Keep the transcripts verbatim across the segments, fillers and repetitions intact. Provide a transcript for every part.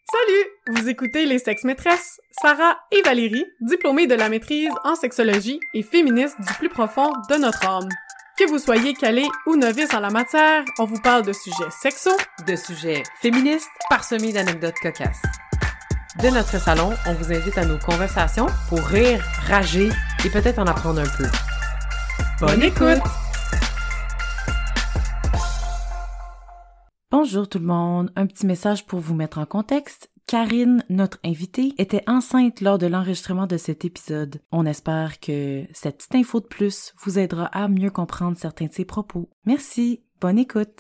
Salut! Vous écoutez Les Sex Maîtresses, Sarah et Valérie, diplômées de la maîtrise en sexologie et féministes du plus profond de notre âme. Que vous soyez calés ou novices en la matière, on vous parle de sujets sexos, de sujets féministes, parsemés d'anecdotes cocasses. De notre salon, on vous invite à nos conversations pour rire, rager et peut-être en apprendre un peu. Bonne écoute! Bonjour tout le monde, un petit message pour vous mettre en contexte. Karine, notre invitée, était enceinte lors de l'enregistrement de cet épisode. On espère que cette petite info de plus vous aidera à mieux comprendre certains de ses propos. Merci, bonne écoute!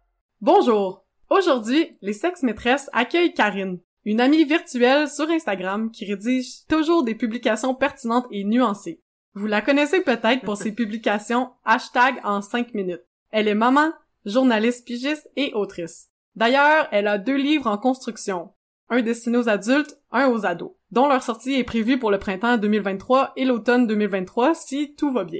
Bonjour! Aujourd'hui, Les Sex Maîtresses accueillent Karine, une amie virtuelle sur Instagram qui rédige toujours des publications pertinentes et nuancées. Vous la connaissez peut-être pour ses publications hashtag en cinq minutes. Elle est maman, journaliste pigiste et autrice. D'ailleurs, elle a deux livres en construction, un destiné aux adultes, un aux ados, dont leur sortie est prévue pour le printemps deux mille vingt-trois et l'automne deux mille vingt-trois si tout va bien.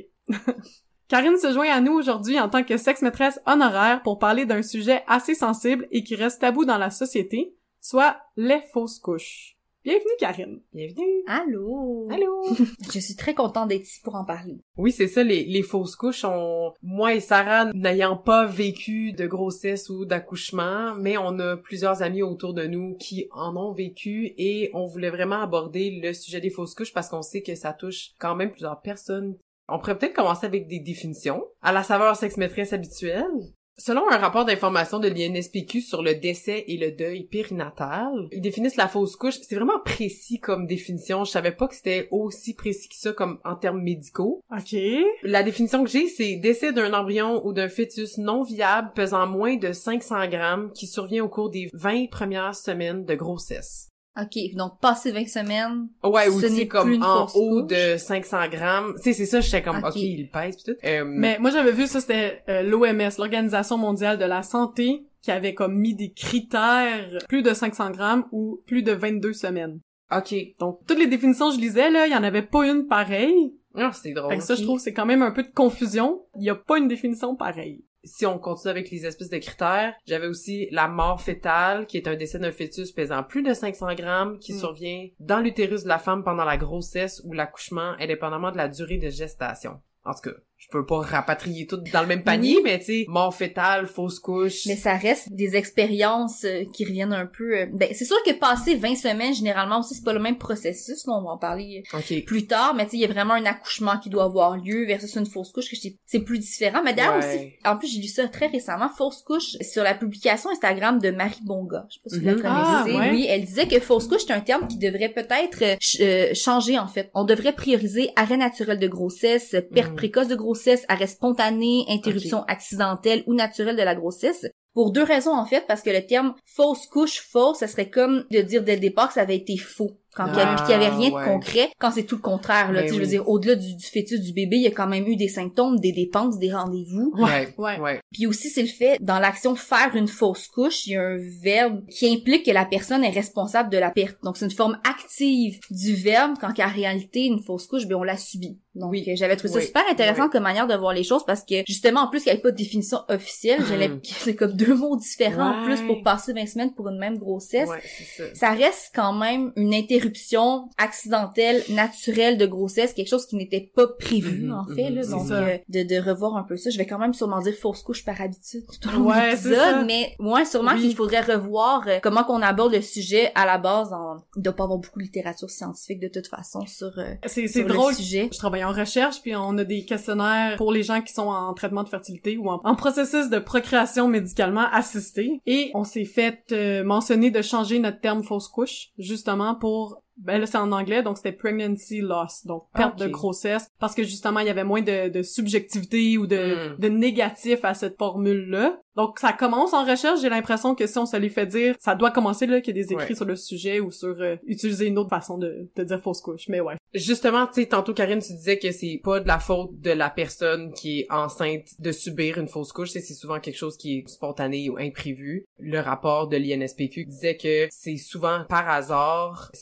Karine se joint à nous aujourd'hui en tant que sex-maîtresse honoraire pour parler d'un sujet assez sensible et qui reste tabou dans la société, soit les fausses couches. Bienvenue Karine! Bienvenue! Allô! Allô! Je suis très contente d'être ici pour en parler. Oui, c'est ça, les, les fausses couches, on, moi et Sarah, n'ayant pas vécu de grossesse ou d'accouchement, mais on a plusieurs amis autour de nous qui en ont vécu et on voulait vraiment aborder le sujet des fausses couches parce qu'on sait que ça touche quand même plusieurs personnes. On pourrait peut-être commencer avec des définitions, à la saveur sex-maîtresse habituelle. Selon un rapport d'information de l'I N S P Q sur le décès et le deuil périnatal, ils définissent la fausse couche. C'est vraiment précis comme définition. Je savais pas que c'était aussi précis que ça comme en termes médicaux. OK. La définition que j'ai, c'est décès d'un embryon ou d'un fœtus non viable pesant moins de cinq cents grammes qui survient au cours des vingt premières semaines de grossesse. OK, donc passé vingt semaines, Ouais, ou ce tu sais, n'est comme plus une en fausse haut couche. de cinq cents grammes. Tu sais, c'est ça, j'étais comme, OK, Ok. il pèse pis tout. Euh, Mais moi j'avais vu ça, c'était euh, l'O M S, l'Organisation mondiale de la santé, qui avait comme mis des critères plus de cinq cents grammes ou plus de vingt-deux semaines. OK. Donc, toutes les définitions que je lisais, là, il y en avait pas une pareille. Ah, c'est drôle. Fait que ça, ok. je trouve, c'est quand même un peu de confusion. Il y a pas une définition pareille. Si on continue avec les espèces de critères, j'avais aussi la mort fœtale, qui est un décès d'un fœtus pesant plus de cinq cents grammes, qui Mm. survient dans l'utérus de la femme pendant la grossesse ou l'accouchement, indépendamment de la durée de gestation. En tout cas, je peux pas rapatrier tout dans le même panier, Oui. mais tu sais, mort fœtale, fausse couche... Mais ça reste des expériences euh, qui reviennent un peu... euh, Ben, c'est sûr que passer vingt semaines, généralement aussi, c'est pas le même processus. Là, on va en parler OK. plus tard, mais tu sais, il y a vraiment un accouchement qui doit avoir lieu versus une fausse couche, que c'est- c'est plus différent. Mais d'ailleurs Ouais. aussi, en plus, j'ai lu ça très récemment, fausse couche, sur la publication Instagram de Marie Bonga. Je sais pas si vous Mhm. la connaissez. Ah, ouais. Oui, elle disait que fausse couche, c'est un terme qui devrait peut-être euh, ch- euh, changer, en fait. On devrait prioriser arrêt naturel de grossesse, perte Mhm. précoce de grossesse, arrêt spontané, interruption accidentelle ou naturelle de la grossesse. Pour deux raisons, en fait, parce que le terme fausse couche, fausse, ça serait comme de dire dès le départ que ça avait été faux. Quand il y avait, Ah, puis qu'il y avait rien ouais. de concret, quand c'est tout le contraire, là. Ben Tu sais, je veux oui. dire, au-delà du, du fœtus, du bébé, il y a quand même eu des symptômes, des dépenses, des rendez-vous. Ouais, Ouais. ouais. Puis aussi, c'est le fait, dans l'action faire une fausse couche, il y a un verbe qui implique que la personne est responsable de la perte. Donc, c'est une forme active du verbe, quand qu'en réalité, une fausse couche, ben, on l'a subie. Donc, Oui. euh, j'avais trouvé ça Oui. super intéressant Oui. comme manière de voir les choses parce que, justement, en plus, il n'y avait pas de définition officielle, j'allais, Mm. c'est comme deux mots différents en Ouais. plus pour passer vingt semaines pour une même grossesse. Ouais, c'est ça. Ça reste quand même une interruption accidentelle, naturelle de grossesse, quelque chose qui n'était pas prévu, Mhm, en fait, mhm, là. c'est Donc, ça. euh, de, de revoir un peu ça. Je vais quand même sûrement dire fausse couche par habitude tout au long Ouais, de c'est ça. l'épisode, mais ouais, sûrement Oui. qu'il faudrait revoir euh, comment qu'on aborde le sujet à la base. En... Il doit pas avoir beaucoup de littérature scientifique de toute façon sur, euh, C'est, c'est sur drôle. le sujet. Je travaille en recherche, puis on a des questionnaires pour les gens qui sont en traitement de fertilité ou en, en processus de procréation médicalement assistée. Et on s'est fait euh, mentionner de changer notre terme fausse couche, justement pour... Ben là, c'est en anglais, donc c'était pregnancy loss, donc perte Ok. de grossesse, parce que justement, il y avait moins de, de subjectivité ou de, Mm. de négatif à cette formule-là. Donc, ça commence en recherche, j'ai l'impression que si on se les fait dire, ça doit commencer là, qu'il y a des écrits Ouais. sur le sujet ou sur euh, utiliser une autre façon de, de dire fausse couche, mais ouais. Justement, tu sais, tantôt, Karine, tu disais que c'est pas de la faute de la personne qui est enceinte de subir une fausse couche, c'est c'est souvent quelque chose qui est spontané ou imprévu. Le rapport de l'I N S P Q disait que c'est souvent par hasard, c'est pas nécessairement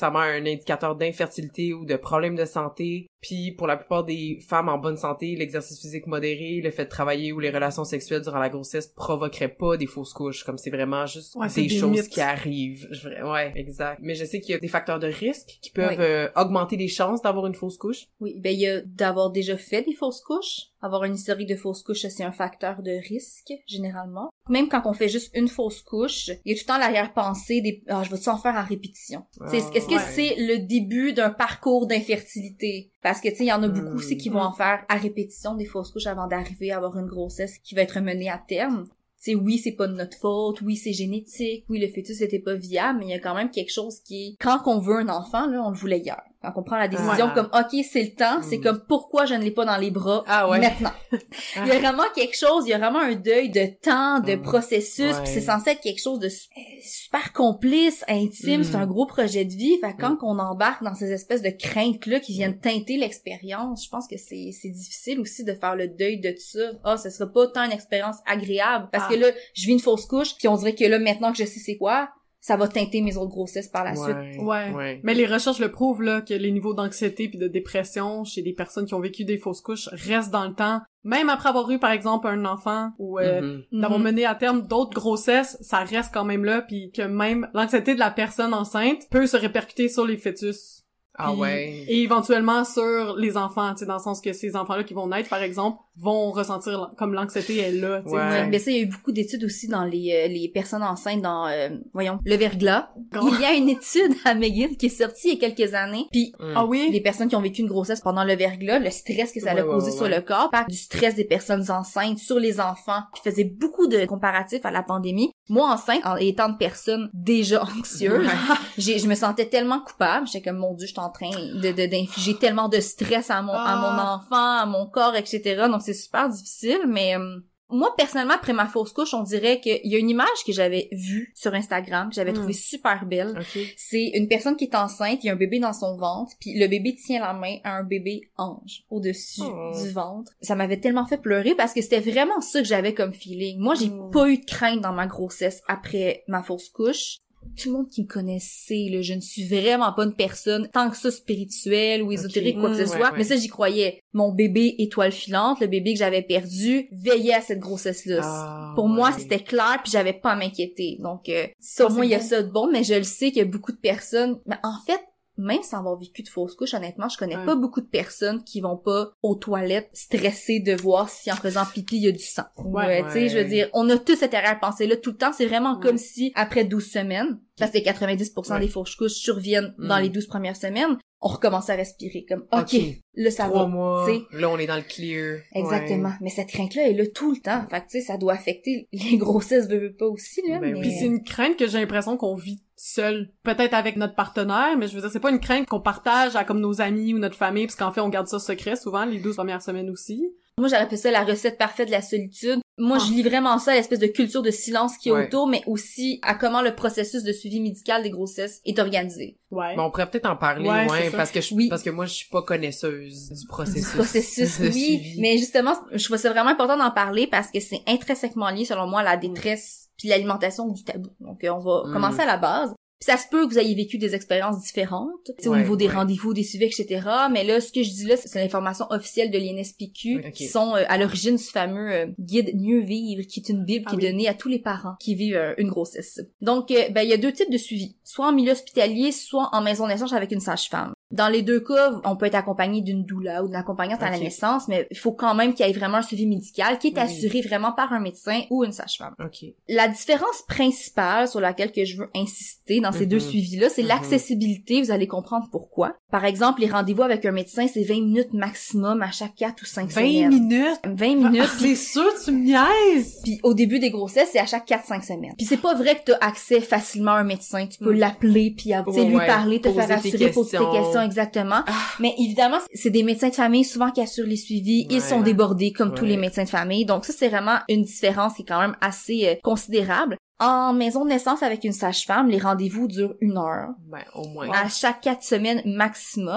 nécessairement un indicateur d'infertilité ou de problème de santé. Puis pour la plupart des femmes en bonne santé, l'exercice physique modéré, le fait de travailler ou les relations sexuelles durant la grossesse provoqueraient pas des fausses couches. Comme c'est vraiment juste ouais, des, des choses mythes. qui arrivent. Je, ouais, exact. Mais je sais qu'il y a des facteurs de risque qui peuvent Oui. euh, augmenter les chances d'avoir une fausse couche. Oui, ben il y a d'avoir déjà fait des fausses couches. Avoir une historique de fausses couches, c'est un facteur de risque, généralement. Même quand on fait juste une fausse couche, il y a tout le temps l'arrière-pensée des « Ah, je vais-tu en faire en répétition? Ah, C'est- Est-ce que ouais. c'est le début d'un parcours d'infertilité? Parce que, tu sais, il y en a beaucoup Mm. aussi qui vont en faire à répétition des fausses couches avant d'arriver à avoir une grossesse qui va être menée à terme. Tu sais, oui, c'est pas de notre faute, oui, c'est génétique, oui, le fœtus était pas viable, mais il y a quand même quelque chose qui est... Quand on veut un enfant, là, on le voulait hier. Quand on prend la décision Ah. comme « OK, c'est le temps », c'est Mm. comme « Pourquoi je ne l'ai pas dans les bras Ah ouais. maintenant? » Il y a vraiment quelque chose, il y a vraiment un deuil de temps, de Mm. processus, Ouais. pis c'est censé être quelque chose de su- super complice, intime, Mm. c'est un gros projet de vie. Fait que quand Mm. on embarque dans ces espèces de craintes-là qui viennent teinter l'expérience, je pense que c'est c'est difficile aussi de faire le deuil de tout ça. Ah, ce sera pas tant une expérience agréable, parce Ah. que là, je vis une fausse couche, puis on dirait que là, maintenant que je sais c'est quoi, ça va teinter mes autres grossesses par la suite. Ouais. Ouais. Ouais. Mais les recherches le prouvent, là, que les niveaux d'anxiété puis de dépression chez des personnes qui ont vécu des fausses couches restent dans le temps. Même après avoir eu, par exemple, un enfant ou euh, Mhm. d'avoir Mhm. mené à terme d'autres grossesses, ça reste quand même là, puis que même l'anxiété de la personne enceinte peut se répercuter sur les fœtus. Ah Puis- ouais. Et éventuellement sur les enfants, tu sais, dans le sens que ces enfants-là qui vont naître, par exemple, vont ressentir l- comme l'anxiété est là, tu sais. Ouais. Ouais, mais ça, il y a eu beaucoup d'études aussi dans les euh, les personnes enceintes dans, euh, voyons, le verglas. Grand- Il y a une étude à McGill qui est sortie il y a quelques années. Puis Mm. Ah oui? les personnes qui ont vécu une grossesse pendant le verglas, le stress que ça a Ouais, ouais, causé ouais, sur ouais. le corps, par du stress des personnes enceintes sur les enfants, qui faisait beaucoup de comparatifs à la pandémie. Moi, enceinte, en étant de personne déjà anxieuse, Ouais. j'ai, je me sentais tellement coupable. J'étais comme, mon Dieu, je suis en train de, de, d'infliger tellement de stress à mon, à mon Ah. enfant, à mon corps, et cetera. Donc, c'est super difficile, mais... euh, moi, personnellement, après ma fausse couche, on dirait qu'il y a une image que j'avais vue sur Instagram, que j'avais Mm. trouvée super belle. Ok. C'est une personne qui est enceinte, il y a un bébé dans son ventre, puis le bébé tient la main à un bébé ange au-dessus Oh. du ventre. Ça m'avait tellement fait pleurer parce que c'était vraiment ça que j'avais comme feeling. Moi, j'ai Mm. pas eu de crainte dans ma grossesse après ma fausse couche. Tout le monde qui me connaissait, là, je ne suis vraiment pas une personne tant que ça spirituelle ou ésotérique, Ok. quoi que ce Mm, soit. ouais, ouais. Mais ça, j'y croyais. Mon bébé étoile filante, le bébé que j'avais perdu, veillait à cette grossesse-là. Ah, Pour moi, ouais. c'était clair, puis j'avais pas à m'inquiéter. Donc, euh, ça, au Ah, moins, c'est il y a bon. ça de bon, mais je le sais qu'il y a beaucoup de personnes... Mais en fait, même sans avoir vécu de fausse couche, honnêtement, je connais Ouais. pas beaucoup de personnes qui vont pas aux toilettes stressées de voir si en faisant pipi, il y a du sang. Ouais. Ouais, tu sais, Ouais. je veux dire, on a tous cette arrière-pensée-là tout le temps. C'est vraiment Ouais. comme si, après douze semaines, parce que quatre-vingt-dix pour cent Ouais. des fausses couches surviennent Mm. dans les douze premières semaines, on recommence à respirer comme, OK, Ok. là, ça Trois va. mois. tu sais. Là, on est dans le clear. Exactement. Ouais. Mais cette crainte-là est là tout le temps. Fait que, tu sais, ça doit affecter les grossesses, veux, veux pas aussi, là. Ben mais... oui. Puis c'est une crainte que j'ai l'impression qu'on vit seul, peut-être avec notre partenaire, mais je veux dire, c'est pas une crainte qu'on partage à comme nos amis ou notre famille, parce qu'en fait, on garde ça secret souvent, les douze premières semaines aussi. Moi, j'aurais appelé ça la recette parfaite de la solitude. Moi, Ah. je lis vraiment ça à l'espèce de culture de silence qui est Ouais. autour, mais aussi à comment le processus de suivi médical des grossesses est organisé. Ouais. Bon, on pourrait peut-être en parler, Ouais, ouais, c'est ça. parce que je, Oui. parce que moi, je suis pas connaisseuse du processus. Du processus, de oui. suivi. Mais justement, je trouve ça vraiment important d'en parler parce que c'est intrinsèquement lié, selon moi, à la détresse puis l'alimentation du tabou. Donc, euh, on va Mm. commencer à la base. Puis ça se peut que vous ayez vécu des expériences différentes, tu sais, au Ouais, niveau des ouais. rendez-vous, des suivis, et cetera. Mais là, ce que je dis là, c'est l'information officielle de l'I N S P Q, Ok. qui sont euh, à l'origine du fameux euh, guide Mieux vivre, qui est une bible Ah qui oui. est donnée à tous les parents qui vivent euh, une grossesse. Donc, euh, ben il y a deux types de suivi, soit en milieu hospitalier, soit en maison de naissance avec une sage-femme. Dans les deux cas, on peut être accompagné d'une doula ou d'une accompagnante à la Ok. naissance, mais il faut quand même qu'il y ait vraiment un suivi médical qui est Oui. assuré vraiment par un médecin ou une sage-femme. Ok. La différence principale sur laquelle que je veux insister dans ces Mhm. deux suivis-là, c'est Mhm. l'accessibilité. Vous allez comprendre pourquoi. Par exemple, les rendez-vous avec un médecin, c'est vingt minutes maximum à chaque quatre ou cinq vingt semaines. minutes? vingt minutes. Ah, c'est sûr, tu me niaises! Puis au début des grossesses, c'est à chaque quatre cinq semaines. Puis c'est pas vrai que tu as accès facilement à un médecin. Tu peux Mm. l'appeler, puis avoir- tu sais, lui Ouais, parler, te poser faire tes assurer, poser tes questions. questions, exactement. Ah. Mais évidemment, c'est des médecins de famille souvent qui assurent les suivis. Ils Ouais. sont débordés comme tous Ouais. les médecins de famille. Donc ça, c'est vraiment une différence qui est quand même assez euh, considérable. En maison de naissance avec une sage-femme, les rendez-vous durent une heure. Ben, au moins. À chaque quatre semaines maximum.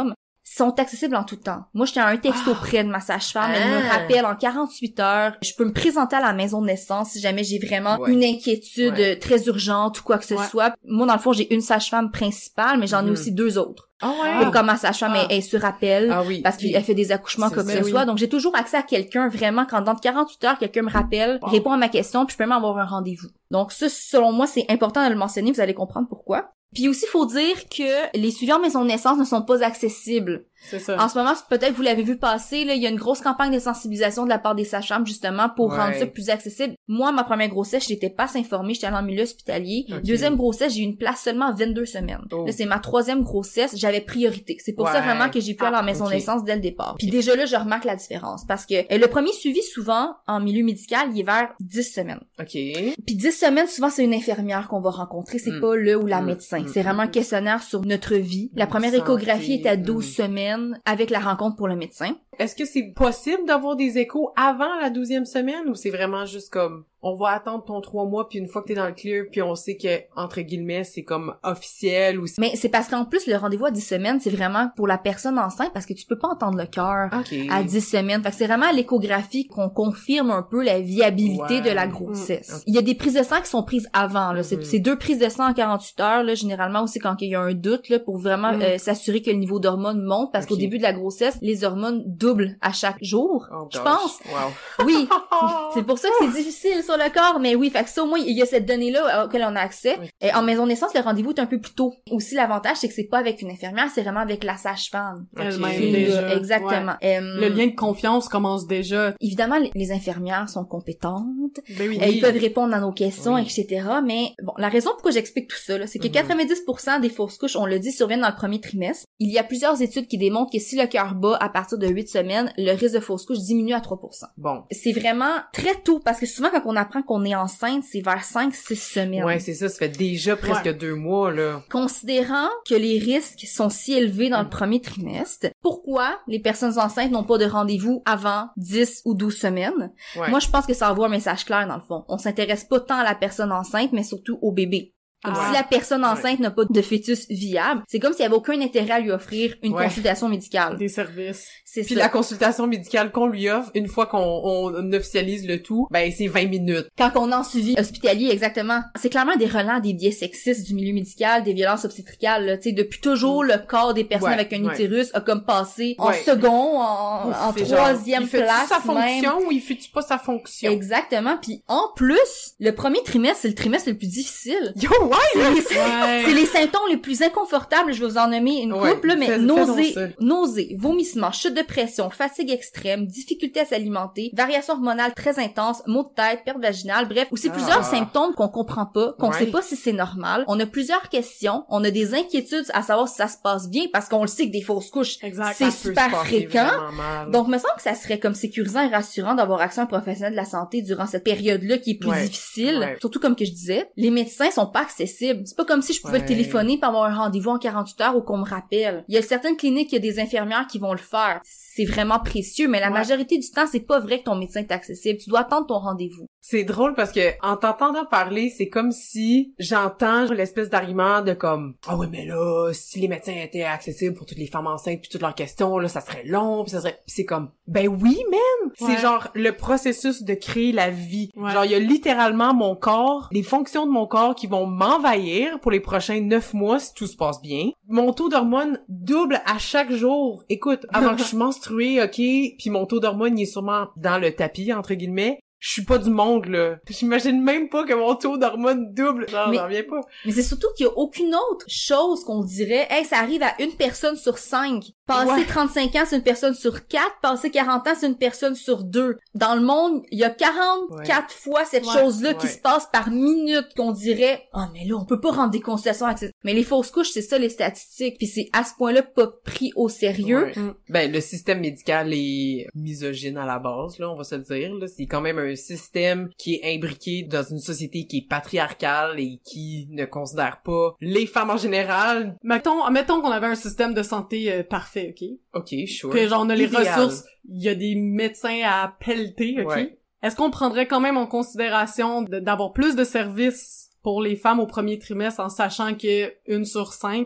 sont accessibles en tout temps. Moi, j'étais à un texto Ah. près de ma sage-femme. Elle Ah. me rappelle en quarante-huit heures. Je peux me présenter à la maison de naissance si jamais j'ai vraiment Ouais. une inquiétude Ouais. euh, très urgente ou quoi que ce Ouais. soit. Moi, dans le fond, j'ai une sage-femme principale, mais j'en ai Mhm. aussi deux autres. Ah Et comme ma sage-femme, Ah. elle, elle se rappelle. Ah oui. Parce qu'elle fait des accouchements C'est comme ça. ce Ben soit. oui. Donc, j'ai toujours accès à quelqu'un vraiment quand dans quarante-huit heures, quelqu'un me rappelle, Wow. répond à ma question, puis je peux même avoir un rendez-vous. Donc, ça, selon moi, c'est important de le mentionner. Vous allez comprendre pourquoi. Puis aussi, il faut dire que les suivis en maison de naissance ne sont pas accessibles. C'est ça. En ce moment, peut-être vous l'avez vu passer, là, il y a une grosse campagne de sensibilisation de la part des sages-femmes, justement, pour Ouais. rendre ça plus accessible. Moi, ma première grossesse, je n'étais pas informée, j'étais allée en milieu hospitalier. Ok. Deuxième grossesse, j'ai eu une place seulement à vingt-deux semaines. Oh. Là, c'est ma troisième grossesse, j'avais priorité. C'est pour ça Ouais. vraiment que j'ai pu aller en maison ok. de naissance dès le départ. Puis déjà là, je remarque la différence, parce que euh, le premier suivi, souvent, en milieu médical, il est vers dix semaines. OK. Puis dix semaines, souvent, c'est une infirmière qu'on va rencontrer, c'est Mm. pas le ou la Mm. médecin. Mm. C'est vraiment un questionnaire sur notre vie. La première Santé. échographie est à douze Mm. semaines avec la rencontre pour le médecin. Est-ce que c'est possible d'avoir des échos avant la douzième semaine ou c'est vraiment juste comme on va attendre ton trois mois puis une fois que t'es dans le clear puis on sait que entre guillemets c'est comme officiel ou c'est... Mais c'est parce qu'en plus, le rendez-vous à dix semaines, c'est vraiment pour la personne enceinte parce que tu peux pas entendre le cœur OK. à dix semaines. Fait que c'est vraiment à l'échographie qu'on confirme un peu la viabilité Ouais. de la grossesse. Mm. Il y a des prises de sang qui sont prises avant, là. C'est, Mhm. c'est deux prises de sang en quarante-huit heures, là, généralement aussi quand il y a un doute, là, pour vraiment Mm. euh, s'assurer que le niveau d'hormones monte parce Ok. qu'au début de la grossesse, les hormones doublent à chaque jour. Oh je gosh. pense. Wow. Oui. C'est pour ça que c'est difficile sur le corps, mais oui, fait que ça, au moins, il y a cette donnée-là auquel on a accès. Oui. Et en maison de naissance, le rendez-vous est un peu plus tôt. Aussi, l'avantage, c'est que c'est pas avec une infirmière, c'est vraiment avec la sage-femme. Elle-même, Ok. Qui est déjà. là, exactement. Euh, Le lien de confiance commence déjà. Évidemment, les- les infirmières sont compétentes. Ben oui. Euh, Ils peuvent répondre à nos questions, Oui. et cetera. Mais bon, la raison pourquoi j'explique tout ça, là, c'est que Mhm. quatre-vingt-dix pour cent des fausses couches, on le dit, surviennent dans le premier trimestre. Il y a plusieurs études qui démontrent que si le cœur bat à partir de huit semaines, le risque de fausse couche diminue à trois pour cent. Bon. C'est vraiment très tôt, parce que souvent, quand on apprend qu'on est enceinte, c'est vers cinq six semaines. Ouais, c'est ça, ça fait déjà presque Ouais. deux mois là. Considérant que les risques sont si élevés dans le premier trimestre, pourquoi les personnes enceintes n'ont pas de rendez-vous avant dix ou douze semaines? Ouais. Moi, je pense que ça envoie un message clair, dans le fond. On s'intéresse pas tant à la personne enceinte, mais surtout au bébé. Comme Ah. si la personne enceinte n'a pas de fœtus viable, c'est comme s'il y avait aucun intérêt à lui offrir une Ouais. consultation médicale. Des services. C'est Puis ça. la consultation médicale qu'on lui offre, une fois qu'on on officialise le tout, ben c'est vingt minutes. Quand on est en suivi hospitalier, exactement. C'est clairement des relents des biais sexistes du milieu médical, des violences obstétricales, là. Tu sais, depuis toujours, le corps des personnes Ouais, avec un ouais. utérus a comme passé en Ouais. second, en, en C'est genre, troisième il fait-tu place sa même. fonction ou il fait-tu pas sa fonction? Exactement. Puis en plus, le premier trimestre, c'est le trimestre le plus difficile. Yo, ouais! C'est les, Ouais. c'est les symptômes les plus inconfortables, je vais vous en nommer une Ouais, couple, là, mais fais- fais nausées, donc ça. nausées, vomissements, chute de pression, fatigue extrême, difficulté à s'alimenter, variations hormonales très intenses, maux de tête, perte vaginale, bref, aussi Ah. plusieurs symptômes qu'on comprend pas, qu'on Ouais. sait pas si c'est normal. On a plusieurs questions, on a des inquiétudes à savoir si ça se passe bien, parce qu'on le sait que des fausses couches, Exact. c'est Ça peut super se passer fréquent. vraiment mal. Donc, me semble que ça serait comme sécurisant et rassurant d'avoir accès à un professionnel de la santé durant cette période-là qui est plus Ouais, difficile. ouais. Surtout comme que je disais, les médecins sont pas accessibles. C'est pas comme si je pouvais Ouais. le téléphoner pour avoir un rendez-vous en quarante-huit heures ou qu'on me rappelle. Il y a certaines cliniques, il y a des infirmières qui vont le faire. C'est vraiment précieux, mais la Ouais. majorité du temps, c'est pas vrai que ton médecin est accessible. Tu dois attendre ton rendez-vous. C'est drôle parce que en t'entendant parler, c'est comme si j'entends l'espèce d'argument de comme ah ouais mais là si les médecins étaient accessibles pour toutes les femmes enceintes puis toutes leurs questions là ça serait long puis ça serait Puis c'est comme ben oui man, Ouais. c'est genre le processus de créer la vie. Ouais. Genre il y a littéralement mon corps, les fonctions de mon corps qui vont m'envahir pour les prochains neuf mois si tout se passe bien. Mon taux d'hormones double à chaque jour. Écoute, avant que je suis menstruée, OK, puis mon taux d'hormones il est sûrement dans le tapis entre guillemets. Je suis pas du monde, là. J'imagine même pas que mon taux d'hormones double. Genre, Mais- j'en reviens pas. Mais c'est surtout qu'il y a aucune autre chose qu'on dirait, hey, ça arrive à une personne sur cinq. Passer Ouais. trente-cinq ans, c'est une personne sur quatre. Passer quarante ans, c'est une personne sur deux. Dans le monde, il y a quarante-quatre fois cette Ouais. chose-là qui Ouais. se passe par minute qu'on dirait, ah, mais là, on peut pas rendre des consultations accessibles. Mais les fausses couches, c'est ça, les statistiques. Puis c'est à ce point-là pas pris au sérieux. Ouais. Ben, le système médical est misogyne à la base, là, on va se le dire, là. C'est quand même un système qui est imbriqué dans une société qui est patriarcale et qui ne considère pas les femmes en général. Mettons, mettons qu'on avait un système de santé euh, parfait, OK? OK, sure. Que genre on a les Idéal. ressources, il y a des médecins à pelleter, OK? Ouais. Est-ce qu'on prendrait quand même en considération de- d'avoir plus de services pour les femmes au premier trimestre en sachant que une sur cinq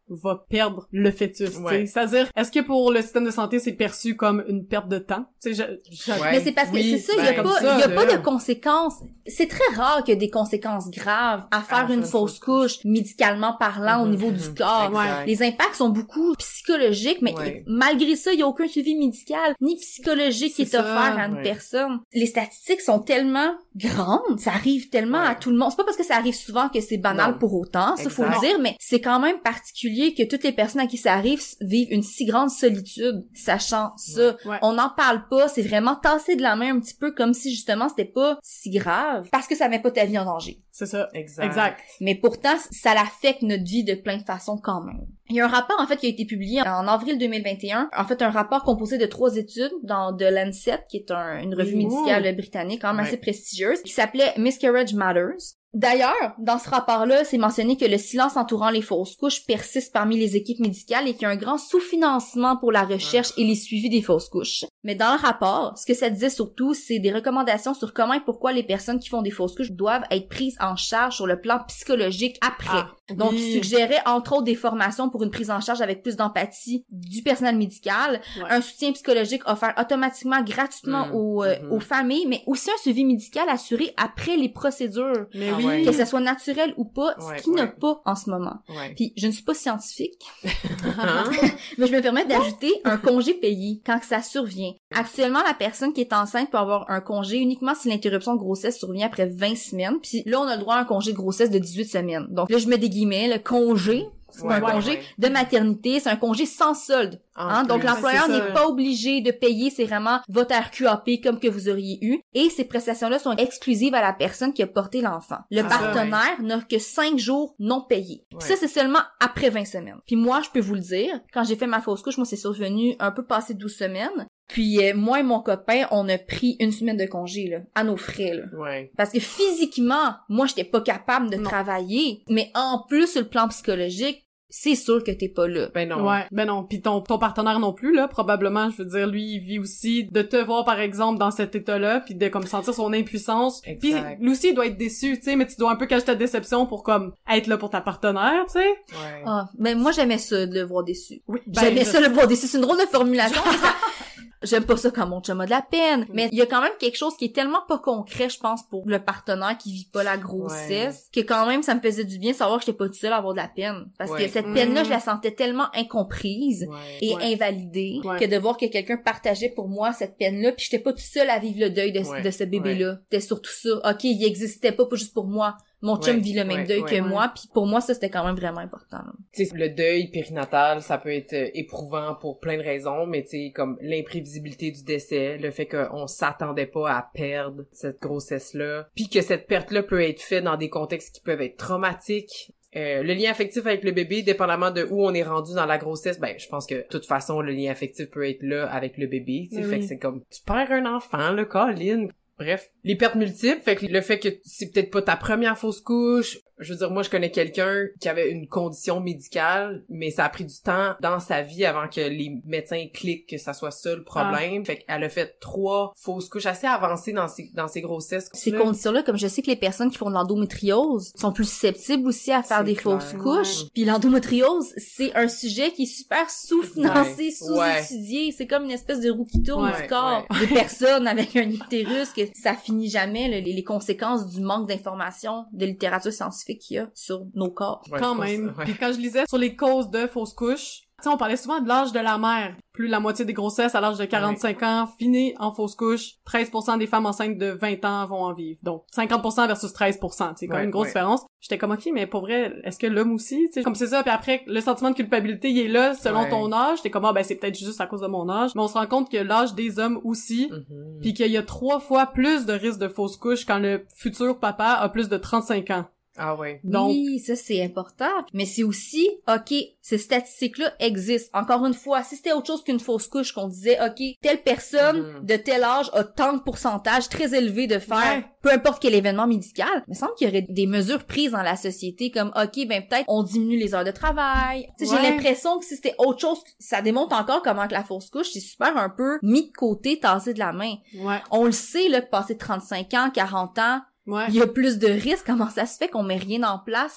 va perdre le fœtus. Ouais. C'est-à-dire, est-ce que pour le système de santé, c'est perçu comme une perte de temps? Tu sais, je, je... Ouais. Mais c'est parce que Oui, c'est ça, il ben, y a comme pas, ça, il y a là. pas de conséquences. C'est très rare qu'il y ait des conséquences graves à faire À une faire fausse couche, médicalement parlant, au Mhm, niveau mhm, du corps. exact. Les impacts sont beaucoup psychologiques, mais Ouais. malgré ça, il y a aucun suivi médical ni psychologique qui est C'est ça, offert à une ouais. personne. Les statistiques sont tellement grandes, ça arrive tellement Ouais. à tout le monde. C'est pas parce que ça arrive souvent que c'est banal Non. pour autant, ça faut Exact. le dire, mais c'est quand même particulier que toutes les personnes à qui ça arrive vivent une si grande solitude, sachant ça. Ouais. On n'en parle pas, c'est vraiment tassé de la main un petit peu comme si justement c'était pas si grave parce que ça met pas ta vie en danger. C'est ça. Exact. Exact. Mais pourtant, ça l'affecte notre vie de plein de façons quand même. Il y a un rapport, en fait, qui a été publié en avril deux mille vingt et un. En fait, un rapport composé de trois études dans The Lancet, qui est un, une revue Ouh. médicale britannique quand même Ouais. assez prestigieuse, qui s'appelait Miscarriage Matters. D'ailleurs, dans ce rapport-là, c'est mentionné que le silence entourant les fausses couches persiste parmi les équipes médicales et qu'il y a un grand sous-financement pour la recherche et les suivis des fausses couches. Mais dans le rapport, ce que ça disait surtout, c'est des recommandations sur comment et pourquoi les personnes qui font des fausses couches doivent être prises en charge sur le plan psychologique après. Ah, Donc, oui. il suggérait entre autres des formations pour une prise en charge avec plus d'empathie du personnel médical, Ouais. un soutien psychologique offert automatiquement gratuitement Mm, aux, euh, mhm. aux familles, mais aussi un suivi médical assuré après les procédures. Mais Ah oui. ouais. Que ça soit naturel ou pas, Ouais, ce qui n'a ouais. pas en ce moment. Ouais. Puis, je ne suis pas scientifique, Hein? mais je me permets d'ajouter un congé payé quand que ça survient. Actuellement, la personne qui est enceinte peut avoir un congé uniquement si l'interruption de grossesse survient après vingt semaines. Puis là, on a le droit à un congé de grossesse de dix-huit semaines. Donc là, je mets des guillemets, le congé, c'est Ouais, un ouais, congé ouais. de maternité, c'est un congé sans solde. En Hein? Donc plus. l'employeur c'est ça. n'est pas obligé de payer, c'est vraiment votre R Q A P comme que vous auriez eu. Et ces prestations-là sont exclusives à la personne qui a porté l'enfant. Le Ah, ça, partenaire n'a que cinq jours non payés. Puis Ouais. ça, c'est seulement après vingt semaines. Puis moi, je peux vous le dire, quand j'ai fait ma fausse couche, moi, c'est survenu un peu passé douze semaines. Puis euh, moi et mon copain, on a pris une semaine de congé, là, à nos frais, là. Ouais. Parce que physiquement, moi, j'étais pas capable de Non. travailler. Mais en plus, sur le plan psychologique, c'est sûr que t'es pas là. Ben non. Ouais, ben non. Puis ton, ton partenaire non plus, là, probablement, je veux dire, lui, il vit aussi de te voir, par exemple, dans cet état-là, puis de, comme, sentir son impuissance. Exact. Puis lui aussi, il doit être déçu, tu sais, mais tu dois un peu cacher ta déception pour, comme, être là pour ta partenaire, tu sais. Ouais. Ah, mais moi, j'aimais ça, de le voir déçu. Oui. J'aimais je- ça, le voir déçu. C'est une drôle de formulation, mais ça... J'aime pas ça quand mon chum a de la peine. Mais il y a quand même quelque chose qui est tellement pas concret, je pense, pour le partenaire qui vit pas la grossesse, que quand même, ça me faisait du bien de savoir que j'étais pas toute seule à avoir de la peine. Parce Ouais. que cette Mhm. peine-là, je la sentais tellement incomprise Ouais. et Ouais. invalidée Ouais. que de voir que quelqu'un partageait pour moi cette peine-là, puis j'étais pas toute seule à vivre le deuil de, Ouais. de ce bébé-là. C'était surtout ça. OK, il existait pas, pas juste pour moi. Mon chum Ouais. vit le même Ouais. deuil Ouais. que Ouais. moi, puis pour moi, ça, c'était quand même vraiment important. là. Tu sais, le deuil périnatal, ça peut être euh, éprouvant pour plein de raisons, mais tu sais, comme l'imprévisibilité du décès, le fait qu'on s'attendait pas à perdre cette grossesse-là, puis que cette perte-là peut être faite dans des contextes qui peuvent être traumatiques. Euh, le lien affectif avec le bébé, dépendamment de où on est rendu dans la grossesse, ben je pense que de toute façon, le lien affectif peut être là avec le bébé, tu sais, Mais fait oui. que c'est comme, tu perds un enfant, le Colin. Bref, les pertes multiples, fait que le fait que c'est peut-être pas ta première fausse couche, je veux dire, moi je connais quelqu'un qui avait une condition médicale, mais ça a pris du temps dans sa vie avant que les médecins cliquent que ça soit ça le problème. Fait qu'elle a fait trois fausses couches assez avancées dans ses, dans ses grossesses. Ces Là, conditions-là, comme je sais que les personnes qui font de l'endométriose sont plus susceptibles aussi à faire C'est des clair. fausses couches. Puis l'endométriose, c'est un sujet qui est super sous-financé, Ouais. sous-étudié. C'est comme une espèce de roue qui tourne Ouais, du corps ouais. des personnes avec un utérus, que ça finit jamais, là, les, les conséquences du manque d'information de littérature scientifique qu'il y a sur nos corps. Ouais, Quand je pense, même. ouais. Puis quand je lisais sur les causes de fausses couches, tu sais, on parlait souvent de l'âge de la mère. Plus la moitié des grossesses à l'âge de quarante-cinq ans finit en fausse couche. treize pour cent des femmes enceintes de vingt ans vont en vivre. Donc, cinquante pour cent versus treize pour cent. C'est quand Ouais, même une grosse ouais. différence. J'étais comme, OK, mais pour vrai, est-ce que l'homme aussi? Tu sais, comme c'est ça. Puis après, le sentiment de culpabilité, il est là selon Ouais. ton âge. T'es comme, ah, ben, c'est peut-être juste à cause de mon âge. Mais on se rend compte que l'âge des hommes aussi. Mhm. Puis qu'il y a trois fois plus de risques de fausse couche quand le futur papa a plus de trente-cinq ans. Ah ouais. Donc, Oui, ça c'est important. Mais c'est aussi, OK, ces statistiques-là existent. Encore une fois, si c'était autre chose qu'une fausse couche, qu'on disait, OK, telle personne Mhm. de tel âge a tant de pourcentage très élevé de faire Ouais. peu importe quel événement médical, il me semble qu'il y aurait des mesures prises dans la société comme, OK, ben peut-être on diminue les heures de travail. Tu sais, Ouais. j'ai l'impression que si c'était autre chose, ça démontre encore comment que la fausse couche, c'est super un peu mis de côté, tassé de la main. ouais, On le sait, là, que passer trente-cinq ans, quarante ans, ouais. il y a plus de risques. Comment ça se fait qu'on met rien en place?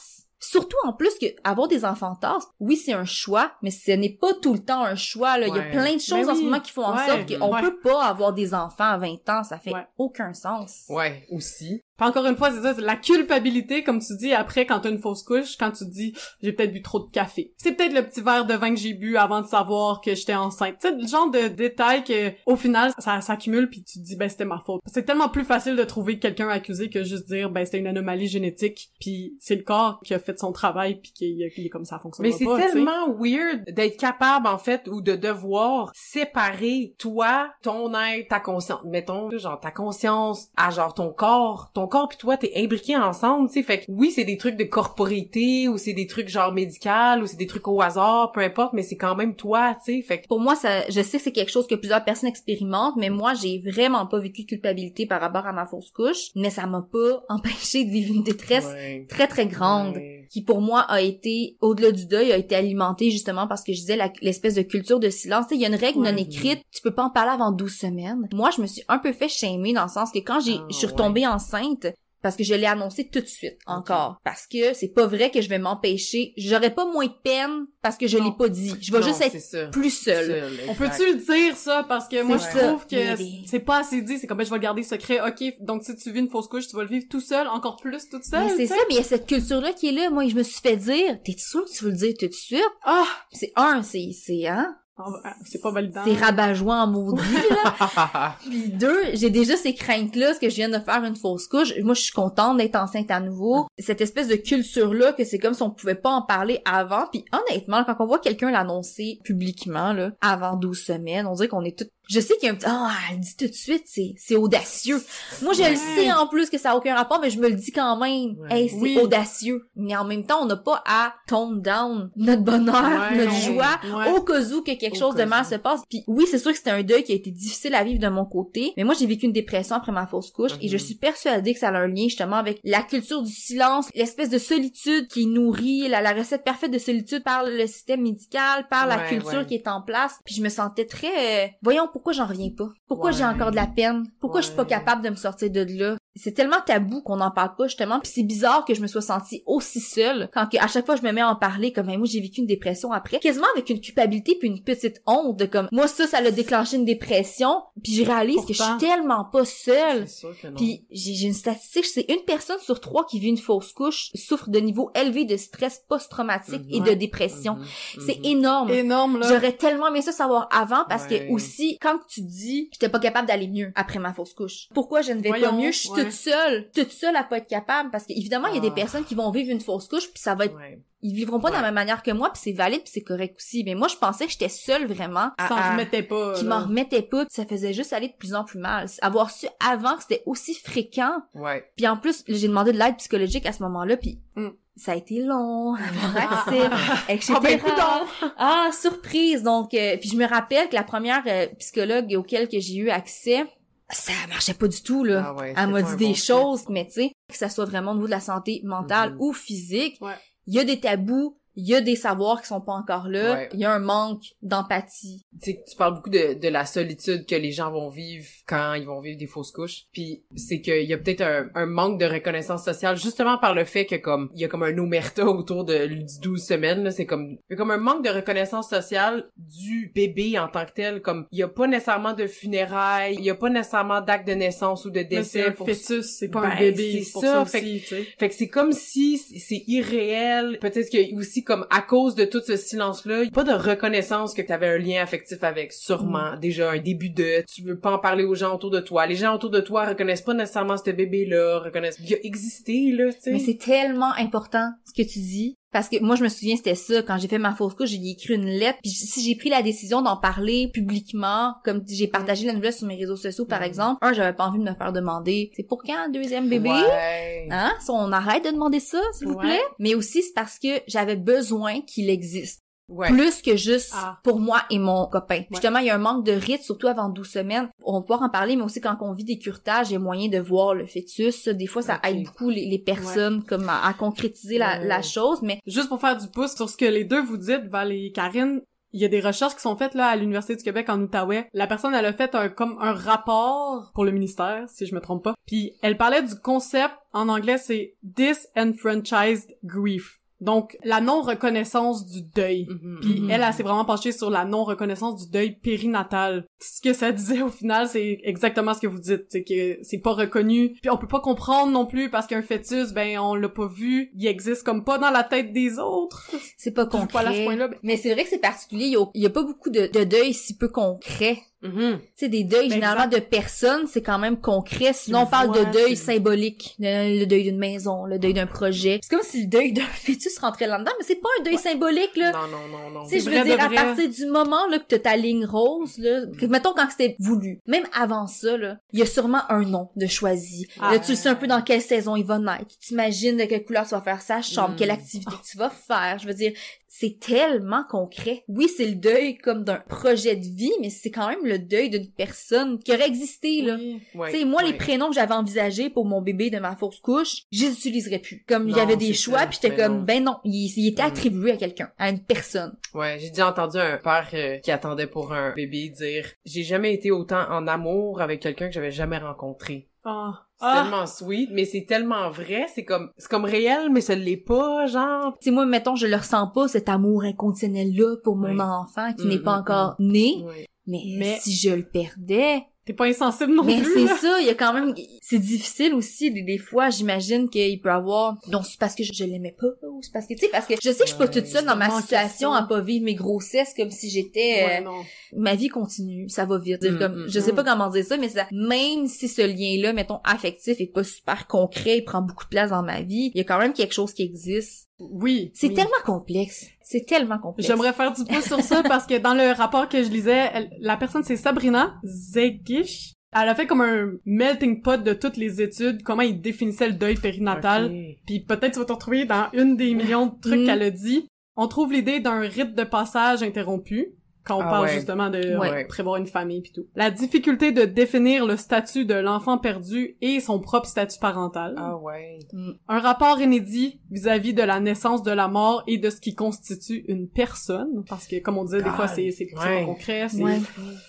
Surtout en plus que avoir des enfants tard, oui, c'est un choix, mais ce n'est pas tout le temps un choix, là. Ouais. Il y a plein de choses mais en oui. ce moment qui font en ouais. sorte qu'on ouais. peut pas avoir des enfants à vingt ans, ça fait ouais. aucun sens. Ouais, aussi. Puis encore une fois, c'est ça, c'est la culpabilité, comme tu dis, après, quand t'as une fausse couche, quand tu te dis, j'ai peut-être bu trop de café. C'est peut-être le petit verre de vin que j'ai bu avant de savoir que j'étais enceinte. Tu sais, le genre de détail que, au final, ça s'accumule puis tu te dis, ben, c'était ma faute. C'est tellement plus facile de trouver quelqu'un accusé que juste dire, ben, c'était une anomalie génétique puis c'est le corps qui a fait son travail puis qui est comme ça fonctionne pas. Mais c'est pas, tellement t'sais. Weird d'être capable, en fait, ou de devoir séparer toi, ton être, ta conscience, mettons, genre, ta conscience à genre ton corps, ton corps pis toi, t'es imbriqués ensemble, tu sais, fait que oui, c'est des trucs de corporité, ou c'est des trucs genre médical, ou c'est des trucs au hasard, peu importe, mais c'est quand même toi, tu sais, fait que... Pour moi, ça, je sais que c'est quelque chose que plusieurs personnes expérimentent, mais moi, j'ai vraiment pas vécu de culpabilité par rapport à ma fausse couche, mais ça m'a pas empêché de vivre une détresse ouais. très, très grande, ouais. qui pour moi a été, au-delà du deuil, a été alimentée justement parce que je disais la, l'espèce de culture de silence, tu sais, il y a une règle ouais. non écrite, tu peux pas en parler avant douze semaines. Moi, je me suis un peu fait shamer dans le sens que quand j'ai, ah, je suis retombée ouais. enceinte, parce que je l'ai annoncé tout de suite, encore. Okay. Parce que c'est pas vrai que je vais m'empêcher. J'aurais pas moins de peine parce que je non. l'ai pas dit. Je vais non, juste être ça. plus seule. Seul, On peut-tu le dire, ça? Parce que moi, je trouve que mais... c'est pas assez dit. C'est comme, ben, je vais le garder secret. OK, donc si tu vis une fausse couche, tu vas le vivre tout seul, encore plus toute seule. Mais c'est ça, mais il y a cette culture-là qui est là. Moi, je me suis fait dire, t'es sûr que tu veux le dire tout de suite? Ah! C'est un, c'est, c'est, hein? C'est pas validant. C'est rabat-joie en maudit, là. Puis deux, j'ai déjà ces craintes-là, parce que je viens de faire une fausse couche. Moi, je suis contente d'être enceinte à nouveau. Cette espèce de culture-là, que c'est comme si on pouvait pas en parler avant. Puis honnêtement, quand on voit quelqu'un l'annoncer publiquement, là, avant douze semaines, on dirait qu'on est tout... Je sais qu'il y a un petit... Ah, oh, elle dit tout de suite, c'est c'est audacieux. Moi, je ouais. le sais en plus que ça a aucun rapport, mais je me le dis quand même. Ouais. Hey, c'est oui. audacieux. Mais en même temps, on n'a pas à tone down notre bonheur, ouais. notre joie, ouais. au cas où que quelque au chose de mal se passe. Puis oui, c'est sûr que c'était un deuil qui a été difficile à vivre de mon côté, mais moi, j'ai vécu une dépression après ma fausse couche, mm-hmm. et je suis persuadée que ça a un lien justement avec la culture du silence, l'espèce de solitude qui nourrit, la, la recette parfaite de solitude par le système médical, par ouais, la culture ouais. qui est en place. Puis je me sentais très... Euh, voyons, pourquoi j'en reviens pas? Pourquoi ouais. j'ai encore de la peine? Pourquoi ouais. je suis pas capable de me sortir de là? C'est tellement tabou qu'on n'en parle pas, justement, puis c'est bizarre que je me sois sentie aussi seule quand que, à chaque fois je me mets à en parler, comme, hey, moi j'ai vécu une dépression après, quasiment avec une culpabilité puis une petite honte de comme, moi ça, ça l'a déclenché une dépression, puis je réalise Pourtant, que je suis tellement pas seule. Puis j'ai, j'ai une statistique, c'est une personne sur trois qui vit une fausse couche souffre de niveaux élevés de stress post-traumatique mm-hmm. et de dépression. Mm-hmm. C'est énorme. Énorme, là. J'aurais tellement aimé ça savoir avant parce ouais. que aussi, quand tu dis, j'étais pas capable d'aller mieux après ma fausse couche. Pourquoi je ne vais Voyons, pas mieux? Je suis ouais. toute seule, toute seule à pas être capable, parce qu'évidemment, il ah. y a des personnes qui vont vivre une fausse couche, puis ça va être... Ouais. Ils vivront pas ouais. de la même manière que moi, puis c'est valide, puis c'est correct aussi. Mais moi, je pensais que j'étais seule vraiment. À, S'en remettait pas. Qui m'en remettait pas, puis ça faisait juste aller de plus en plus mal. Avoir su avant que c'était aussi fréquent. Ouais. Puis en plus, j'ai demandé de l'aide psychologique à ce moment-là, puis... Mm. Ça a été long, avoir accès, et cetera. Oh ben, ah, surprise! Donc, euh, puis je me rappelle que la première euh, psychologue auquel que j'ai eu accès, ça marchait pas du tout, là. Ah ouais, elle m'a dit des bon choses, fait. Mais tu sais, que ça soit vraiment au niveau de la santé mentale mm-hmm. ou physique, il ouais. y a des tabous, il y a des savoirs qui sont pas encore là, il ouais. y a un manque d'empathie. Tu sais, tu parles beaucoup de, de la solitude que les gens vont vivre quand ils vont vivre des fausses couches, puis c'est qu'il y a peut-être un, un manque de reconnaissance sociale, justement par le fait que comme, il y a comme un omerta autour de douze semaines, là, c'est comme, il y a comme un manque de reconnaissance sociale du bébé en tant que tel, comme, il y a pas nécessairement de funérailles, il y a pas nécessairement d'acte de naissance ou de décès. Mais c'est un pour... fœtus, c'est pas ben, un bébé, c'est, c'est pour ça, ça fait, aussi, tu sais. Fait que c'est comme si c'est irréel, peut-être qu'il y a aussi comme à cause de tout ce silence-là, il y a pas de reconnaissance que tu avais un lien affectif avec, sûrement, mm. déjà un début de, tu veux pas en parler aux gens autour de toi, les gens autour de toi reconnaissent pas nécessairement ce bébé-là, reconnaissent, il a existé, là, tu sais. Mais c'est tellement important, ce que tu dis, parce que moi, je me souviens, c'était ça, quand j'ai fait ma fausse couche, j'ai écrit une lettre, puis si j'ai pris la décision d'en parler publiquement, comme j'ai partagé la nouvelle sur mes réseaux sociaux, par mm. exemple, un, j'avais pas envie de me faire demander, c'est pour quand un deuxième bébé? Ouais. Hein? Si on arrête de demander ça, s'il ouais. vous plaît. Mais aussi, c'est parce que j'avais besoin qu'il existe. Ouais. Plus que juste ah. pour moi et mon copain. Ouais. Justement, il y a un manque de rythme, surtout avant douze semaines. On va pouvoir en parler, mais aussi quand on vit des curetages, il y a moyen de voir le fœtus. Des fois, ça okay. aide beaucoup les, les personnes ouais. comme à, à concrétiser la, ouais. la chose, mais... Juste pour faire du pouce sur ce que les deux vous dites, Val et Karine, il y a des recherches qui sont faites là à l'Université du Québec en Outaouais. La personne, elle a fait un comme un rapport pour le ministère, si je me trompe pas. Puis elle parlait du concept, en anglais, c'est disenfranchised grief. Donc, la non-reconnaissance du deuil. Mm-hmm. Puis Mhm. elle, elle s'est vraiment penchée sur la non-reconnaissance du deuil périnatal. Ce que ça disait au final, c'est exactement ce que vous dites, c'est que c'est pas reconnu. Puis on peut pas comprendre non plus parce qu'un fœtus, ben on l'a pas vu, il existe comme pas dans la tête des autres. C'est pas Je suis pas là à ce concret. point-là, ben- Mais c'est vrai que c'est particulier. Il y a, il y a pas beaucoup de, de deuil si peu concret. Mm-hmm. Tu sais, des deuils, Ben, généralement, exact. de personnes, c'est quand même concret. Sinon, on parle vois, de deuil c'est- symbolique. Le, le deuil d'une maison, le deuil d'un projet. C'est comme si le deuil d'un fœtus rentrait là-dedans, mais c'est pas un deuil symbolique, là. Non, non, non, non. Tu sais, je vrai veux dire, de à vrai. partir du moment, là, que t'as ta ligne rose, là, que, mettons quand c'était voulu. Même avant ça, là, il y a sûrement un nom de choisi. Ah. Là, tu sais un peu dans quelle saison il va naître. Tu t'imagines de quelle couleur tu vas faire sa chambre, Mm. quelle activité tu vas faire. Je veux dire, c'est tellement concret. Oui, c'est le deuil comme d'un projet de vie, mais c'est quand même le deuil d'une personne qui aurait existé, là. Oui. Ouais, Tu sais, moi, les ouais. prénoms que j'avais envisagés pour mon bébé de ma fausse couche, je les utiliserais plus. Comme, il y Non, avait des c'est choix, ça, puis j'étais ben comme, non. ben non, il, il était Mm. attribué à quelqu'un, à une personne. Ouais, j'ai déjà entendu un père euh, qui attendait pour un bébé dire « J'ai jamais été autant en amour avec quelqu'un que j'avais jamais rencontré. » Ah. C'est Ah. tellement sweet, mais c'est tellement vrai, c'est comme c'est comme réel, mais ça l'est pas, genre. Tu sais, moi, mettons, je le ressens pas, cet amour inconditionnel-là pour mon Oui. enfant qui Mm, n'est pas mm, encore né. Ouais. Mais, Mais- si je le perdais... T'es pas insensible non Mais plus, c'est là. ça, il y a quand même... C'est difficile aussi, des, des fois, j'imagine qu'il peut avoir... Non, c'est parce que je, je l'aimais pas, ou c'est parce que... Tu sais, parce que je sais que je suis pas Ouais, toute seule dans ma vraiment situation question. à pas vivre mes grossesses comme si j'étais... Ouais, euh, non. ma vie continue, ça va vite. Dire Mm, comme, mm, je sais mm. pas comment dire ça, mais ça, même si ce lien-là, mettons, affectif est pas super concret, il prend beaucoup de place dans ma vie, il y a quand même quelque chose qui existe. Oui. C'est oui. tellement complexe. C'est tellement complexe. J'aimerais faire du pouce sur ça parce que dans le rapport que je lisais, elle- la personne c'est Sabrina Zegish. Elle a fait comme un melting pot de toutes les études, comment ils définissaient le deuil périnatal. Ok. Puis peut-être tu vas te retrouver dans une des millions de trucs Mm. qu'elle a dit. On trouve l'idée d'un rite de passage interrompu, quand on Ah parle ouais. justement de Ouais. euh, prévoir une famille pis tout. La difficulté de définir le statut de l'enfant perdu et son propre statut parental. Ah ouais. Mm. Un rapport inédit vis-à-vis de la naissance, de la mort et de ce qui constitue une personne. Parce que, comme on disait, des God. fois, c'est c'est c'est Ouais. pas concret. C'est Ouais.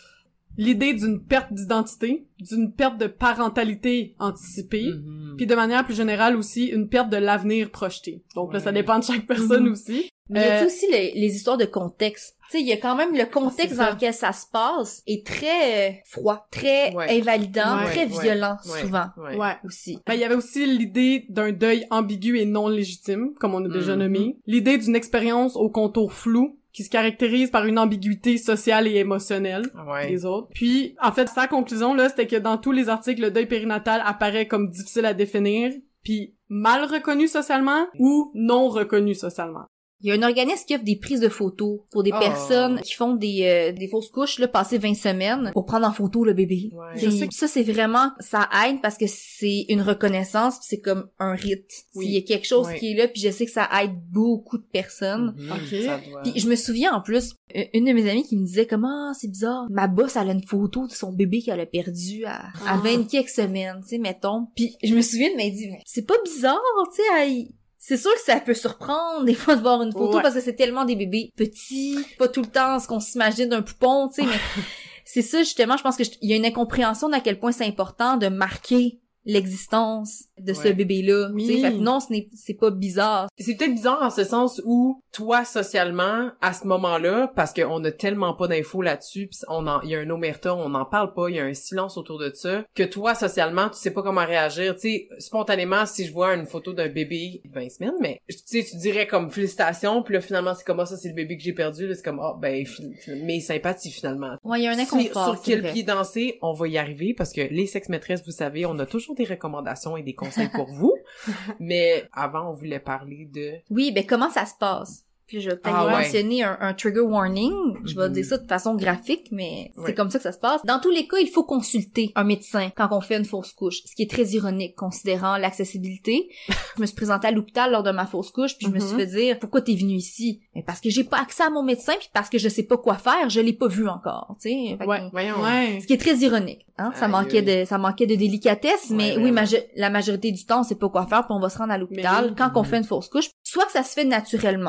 l'idée d'une perte d'identité, d'une perte de parentalité anticipée, Mhm. puis de manière plus générale aussi, une perte de l'avenir projeté. Donc là, ça Ouais. dépend de chaque personne Mhm. aussi. Mais il y a Euh, aussi les, les histoires de contexte. Tu sais, il y a quand même le contexte C'est ça. dans lequel ça se passe est très euh, froid, très Ouais. invalidant, Ouais, très ouais, violent ouais. souvent Ouais. Ouais. aussi. Ben, il y avait aussi l'idée d'un deuil ambigu et non légitime, comme on a déjà Mhm. nommé. L'idée d'une expérience au contour flou, qui se caractérise par une ambiguïté sociale et émotionnelle Ah ouais. des autres. Puis, en fait, sa conclusion, là, c'était que dans tous les articles, le deuil périnatal apparaît comme difficile à définir, puis mal reconnu socialement ou non reconnu socialement. Il y a un organisme qui offre des prises de photos pour des Oh. personnes qui font des, euh, des fausses couches, là, passer vingt semaines pour prendre en photo le bébé. Ouais. C'est- Je sais que- Ça, c'est vraiment, ça aide parce que c'est une reconnaissance puis c'est comme un rite. Oui. Il y a quelque chose Ouais. qui est là puis je sais que ça aide beaucoup de personnes. Mhm. Ok. Ça doit- Puis je me souviens en plus, euh, une de mes amies qui me disait comment ah, c'est bizarre, ma boss elle a une photo de son bébé qu'elle a perdu à, à Ah. vingt quelques semaines, tu sais, mettons. Puis je me souviens de m'être dit, mais c'est pas bizarre, tu sais, elle- c'est sûr que ça peut surprendre des fois de voir une photo Ouais. parce que c'est tellement des bébés petits, pas tout le temps ce qu'on s'imagine d'un poupon, tu sais, mais c'est ça justement, je pense que je- il y a une incompréhension d'à quel point c'est important de marquer l'existence de ce Ouais. bébé-là. Oui. Tu sais, fait que non, ce n'est c'est pas bizarre. C'est peut-être bizarre en ce sens où toi socialement à ce moment-là parce qu'on a tellement pas d'infos là-dessus pis on en il y a un omerta, on n'en parle pas, il y a un silence autour de ça que toi socialement tu sais pas comment réagir, tu sais spontanément si je vois une photo d'un bébé de vingt semaines mais tu sais tu dirais comme félicitations puis là finalement c'est comme ah, ça c'est le bébé que j'ai perdu là c'est comme ah ben fin- fin- mes sympathies finalement. Ouais, il y a un Sur- inconfort. Sur c'est quel vrai. pied danser, on va y arriver parce que les sex-maîtresses, vous savez, on a toujours des recommandations et des conseils pour vous. Mais avant, on voulait parler de... Oui, ben comment ça se passe? Puis je vais peut-être Ah, ouais. mentionner un, un trigger warning. Je vais Mhm. dire ça de façon graphique, mais c'est Ouais. comme ça que ça se passe. Dans tous les cas, il faut consulter un médecin quand on fait une fausse couche, ce qui est très ironique considérant l'accessibilité. Je me suis présentée à l'hôpital lors de ma fausse couche, puis je me suis Mhm. fait dire pourquoi t'es venue ici? Mais parce que j'ai pas accès à mon médecin, puis parce que je sais pas quoi faire, je l'ai pas vu encore, tu sais. Fait que- Ouais, Voyons. ouais. ce qui est très ironique, hein. Ça Aïe, manquait aïe. de, ça manquait de délicatesse, Ouais, mais oui, vraiment. maje- la majorité du temps, on sait pas quoi faire, puis on va se rendre à l'hôpital Mais oui. quand on Mhm. fait une fausse couche. Soit que ça se fait naturellement, c'est-à-dire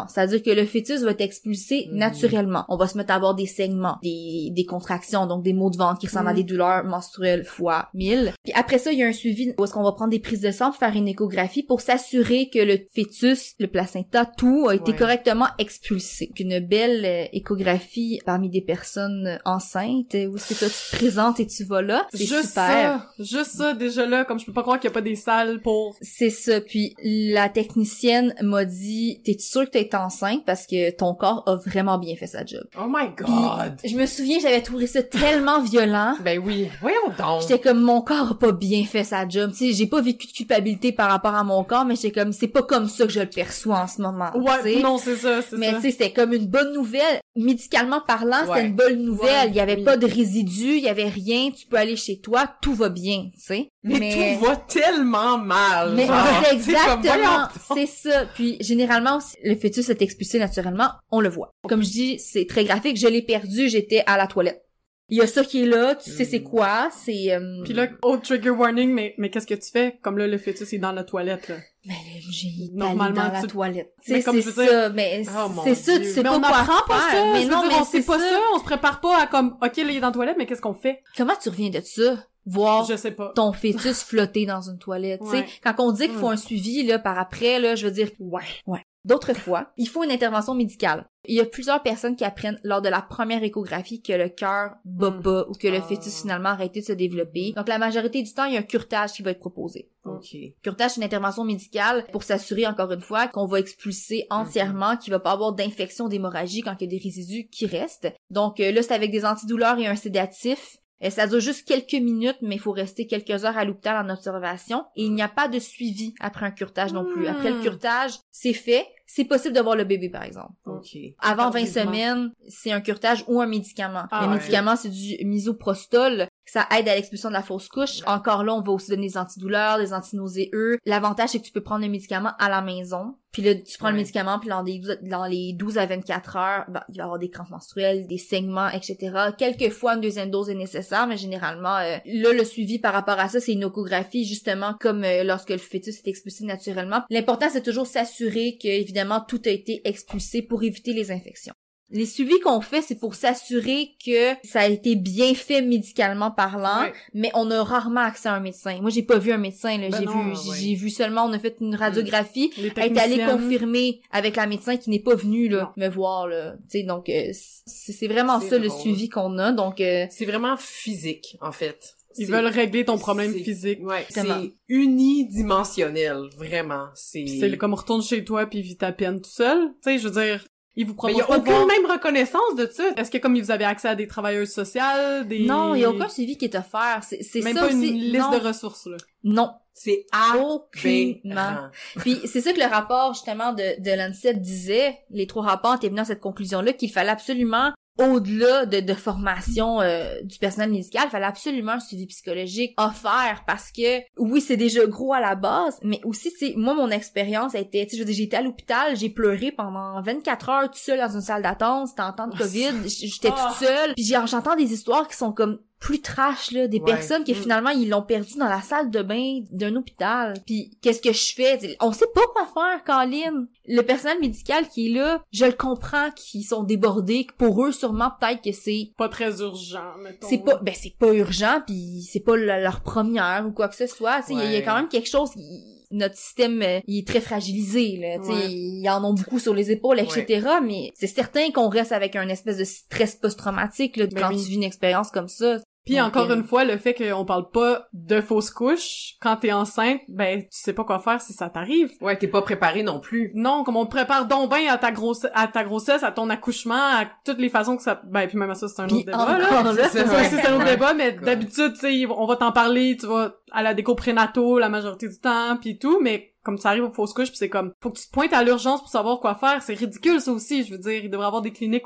que le fœtus va être expulsé mm. naturellement. On va se mettre à avoir des saignements, des, des contractions, donc des maux de ventre qui ressemblent mm. à des douleurs menstruelles fois mille. Puis après ça, il y a un suivi où est-ce qu'on va prendre des prises de sang pour faire une échographie pour s'assurer que le fœtus, le placenta, tout a été ouais. correctement expulsé. Une belle euh, échographie parmi des personnes enceintes, où est-ce que toi tu te présentes et tu vas là, c'est juste super. Ça, juste ça, déjà là, comme je peux pas croire qu'il y a pas des salles pour... C'est ça, puis la technicienne m'a dit, t'es sûre que t'es enceinte parce que ton corps a vraiment bien fait sa job. Oh my God! Puis, je me souviens, j'avais trouvé ça tellement violent. Ben oui, voyons donc! J'étais comme, mon corps a pas bien fait sa job. Tu sais, j'ai pas vécu de culpabilité par rapport à mon corps, mais j'étais comme, c'est pas comme ça que je le perçois en ce moment. Ouais, t'sais. non, c'est ça, c'est mais ça. Mais tu sais, c'était comme une bonne nouvelle. Médicalement parlant, ouais. c'était une bonne nouvelle. Ouais, il y avait oui. pas de résidus, il y avait rien. Tu peux aller chez toi, tout va bien, tu sais. Mais, mais tout va tellement mal. Mais genre, c'est c'est comme, exactement, voyons c'est ça. Puis généralement, si le fœtus est expulsé naturellement, on le voit. Comme je dis, c'est très graphique. Je l'ai perdu, j'étais à la toilette. Il y a ça qui est là, tu sais c'est quoi, c'est... Euh... Puis là, oh, trigger warning, mais, mais qu'est-ce que tu fais? Comme là, le fœtus est dans la toilette, là. Mais là, j'ai Normalement, dans la tu... toilette. Mais C'est comme je veux ça, dire... mais Oh, c'est ça, Dieu. tu sais mais pas on quoi apprend pas faire. ça! Mais je non, veux dire, mais on sait c'est pas ça. ça, on se prépare pas à comme, ok, là, il est dans la toilette, mais qu'est-ce qu'on fait? Comment tu reviens de ça? Voir Je sais pas. ton fœtus flotter dans une toilette, tu sais. Ouais. Quand on dit qu'il faut un suivi, là, par après, là, je veux dire... Ouais. Ouais. D'autres fois, il faut une intervention médicale. Il y a plusieurs personnes qui apprennent lors de la première échographie que le cœur bat Mm. pas ou que le Ah. fœtus finalement a arrêté de se développer. Donc la majorité du temps, il y a un curetage qui va être proposé. OK. Curetage, c'est une intervention médicale pour s'assurer encore une fois qu'on va expulser entièrement, qu'il va pas avoir d'infection, d'hémorragie quand il y a des résidus qui restent. Donc euh, là, c'est avec des antidouleurs et un sédatif. Euh, ça dure juste quelques minutes, mais il faut rester quelques heures à l'hôpital en observation. Et il n'y a pas de suivi après un curetage non plus. Après le curetage, c'est fait. C'est possible de voir le bébé, par exemple. OK. Avant vingt Tardivement. semaines, c'est un curetage ou un médicament. Ah le ouais. médicament, c'est du misoprostol. Ça aide à l'expulsion de la fausse couche. Encore là, on va aussi donner des antidouleurs, des antinauséeux. L'avantage, c'est que tu peux prendre le médicament à la maison. Puis là, tu prends Ouais. le médicament, puis dans, des, dans les douze à vingt-quatre heures, ben, il va y avoir des crampes menstruelles, des saignements, et cetera. Quelquefois, une deuxième dose est nécessaire, mais généralement, euh, là, le suivi par rapport à ça, c'est une échographie, justement, comme euh, lorsque le fœtus est expulsé naturellement. L'important, c'est toujours s'assurer que, évidemment, tout a été expulsé pour éviter les infections. Les suivis qu'on fait, c'est pour s'assurer que ça a été bien fait médicalement parlant, Ouais. mais on a rarement accès à un médecin. Moi, j'ai pas vu un médecin, là. Ben j'ai non, vu, ouais. j'ai j'ai vu seulement, on a fait une radiographie, Les elle est allée techniciennes. confirmer avec la médecin qui n'est pas venue, là, me voir, là. Tu sais, donc, euh, c'est c'est vraiment C'est ça, le drôle. suivi qu'on a, donc, euh, C'est vraiment physique, en fait. Ils C'est- veulent régler ton problème c'est- physique. Ouais, Exactement. c'est unidimensionnel, vraiment. C'est... Puis c'est comme retourne chez toi puis vis ta peine tout seul. Tu sais, je veux dire, ils vous Mais il y proposent a pas de aucune voir... même reconnaissance de ça. Est-ce que comme vous avez accès à des travailleuses sociales, des... non, il y a aucun suivi qui est offert. C'est, c'est Même ça pas aussi. une liste non. de ressources, là. Non. C'est Aucunement. aberrant. Puis c'est ça que le rapport justement de, de l'ANSET disait, les trois rapports étaient venus à cette conclusion-là, qu'il fallait absolument, au-delà de, de formation euh, du personnel médical, il fallait absolument un suivi psychologique offert parce que, oui, c'est déjà gros à la base, mais aussi, tu sais, moi, mon expérience a été, tu sais, je veux dire, j'ai été à l'hôpital, j'ai pleuré pendant vingt-quatre heures toute seule dans une salle d'attente, c'était en temps de COVID, j'étais Ah. toute seule, puis j'ai- j'entends des histoires qui sont comme plus trash, là, des Ouais. personnes qui Mm. finalement ils l'ont perdu dans la salle de bain d'un hôpital. Puis qu'est-ce que je fais? T'sais, on sait pas quoi faire, Colin. Le personnel médical qui est là, je le comprends qu'ils sont débordés, que pour eux sûrement peut-être que c'est Pas très urgent, mettons. c'est pas ben c'est pas urgent puis c'est pas le- leur première ou quoi que ce soit, tu sais, il y a- il y a Ouais. quand même quelque chose qui- notre système euh, il est très fragilisé là, tu sais, Ouais. ils en ont beaucoup sur les épaules, et cetera. Mais c'est certain qu'on reste avec un espèce de stress post-traumatique là, Ben quand oui. tu vis une expérience comme ça. Puis Donc, encore euh, une fois, le fait qu'on parle pas de fausse couche, quand t'es enceinte, ben, tu sais pas quoi faire si ça t'arrive. Ouais, t'es pas préparé non plus. Non, comme on te prépare donc bien à ta grosse, à ta grossesse, à ton accouchement, à toutes les façons que ça, ben, puis même à ça, c'est un Puis autre débat, là. encore là, C'est Ça, ça, ouais. c'est un autre débat, mais D'accord. d'habitude, tu sais, on va t'en parler, tu vas à la déco prénato la majorité du temps, puis tout, mais comme ça arrive aux fausses couches, puis c'est comme, faut que tu te pointes à l'urgence pour savoir quoi faire, c'est ridicule ça aussi, je veux dire, il devrait y avoir des cliniques ouvertes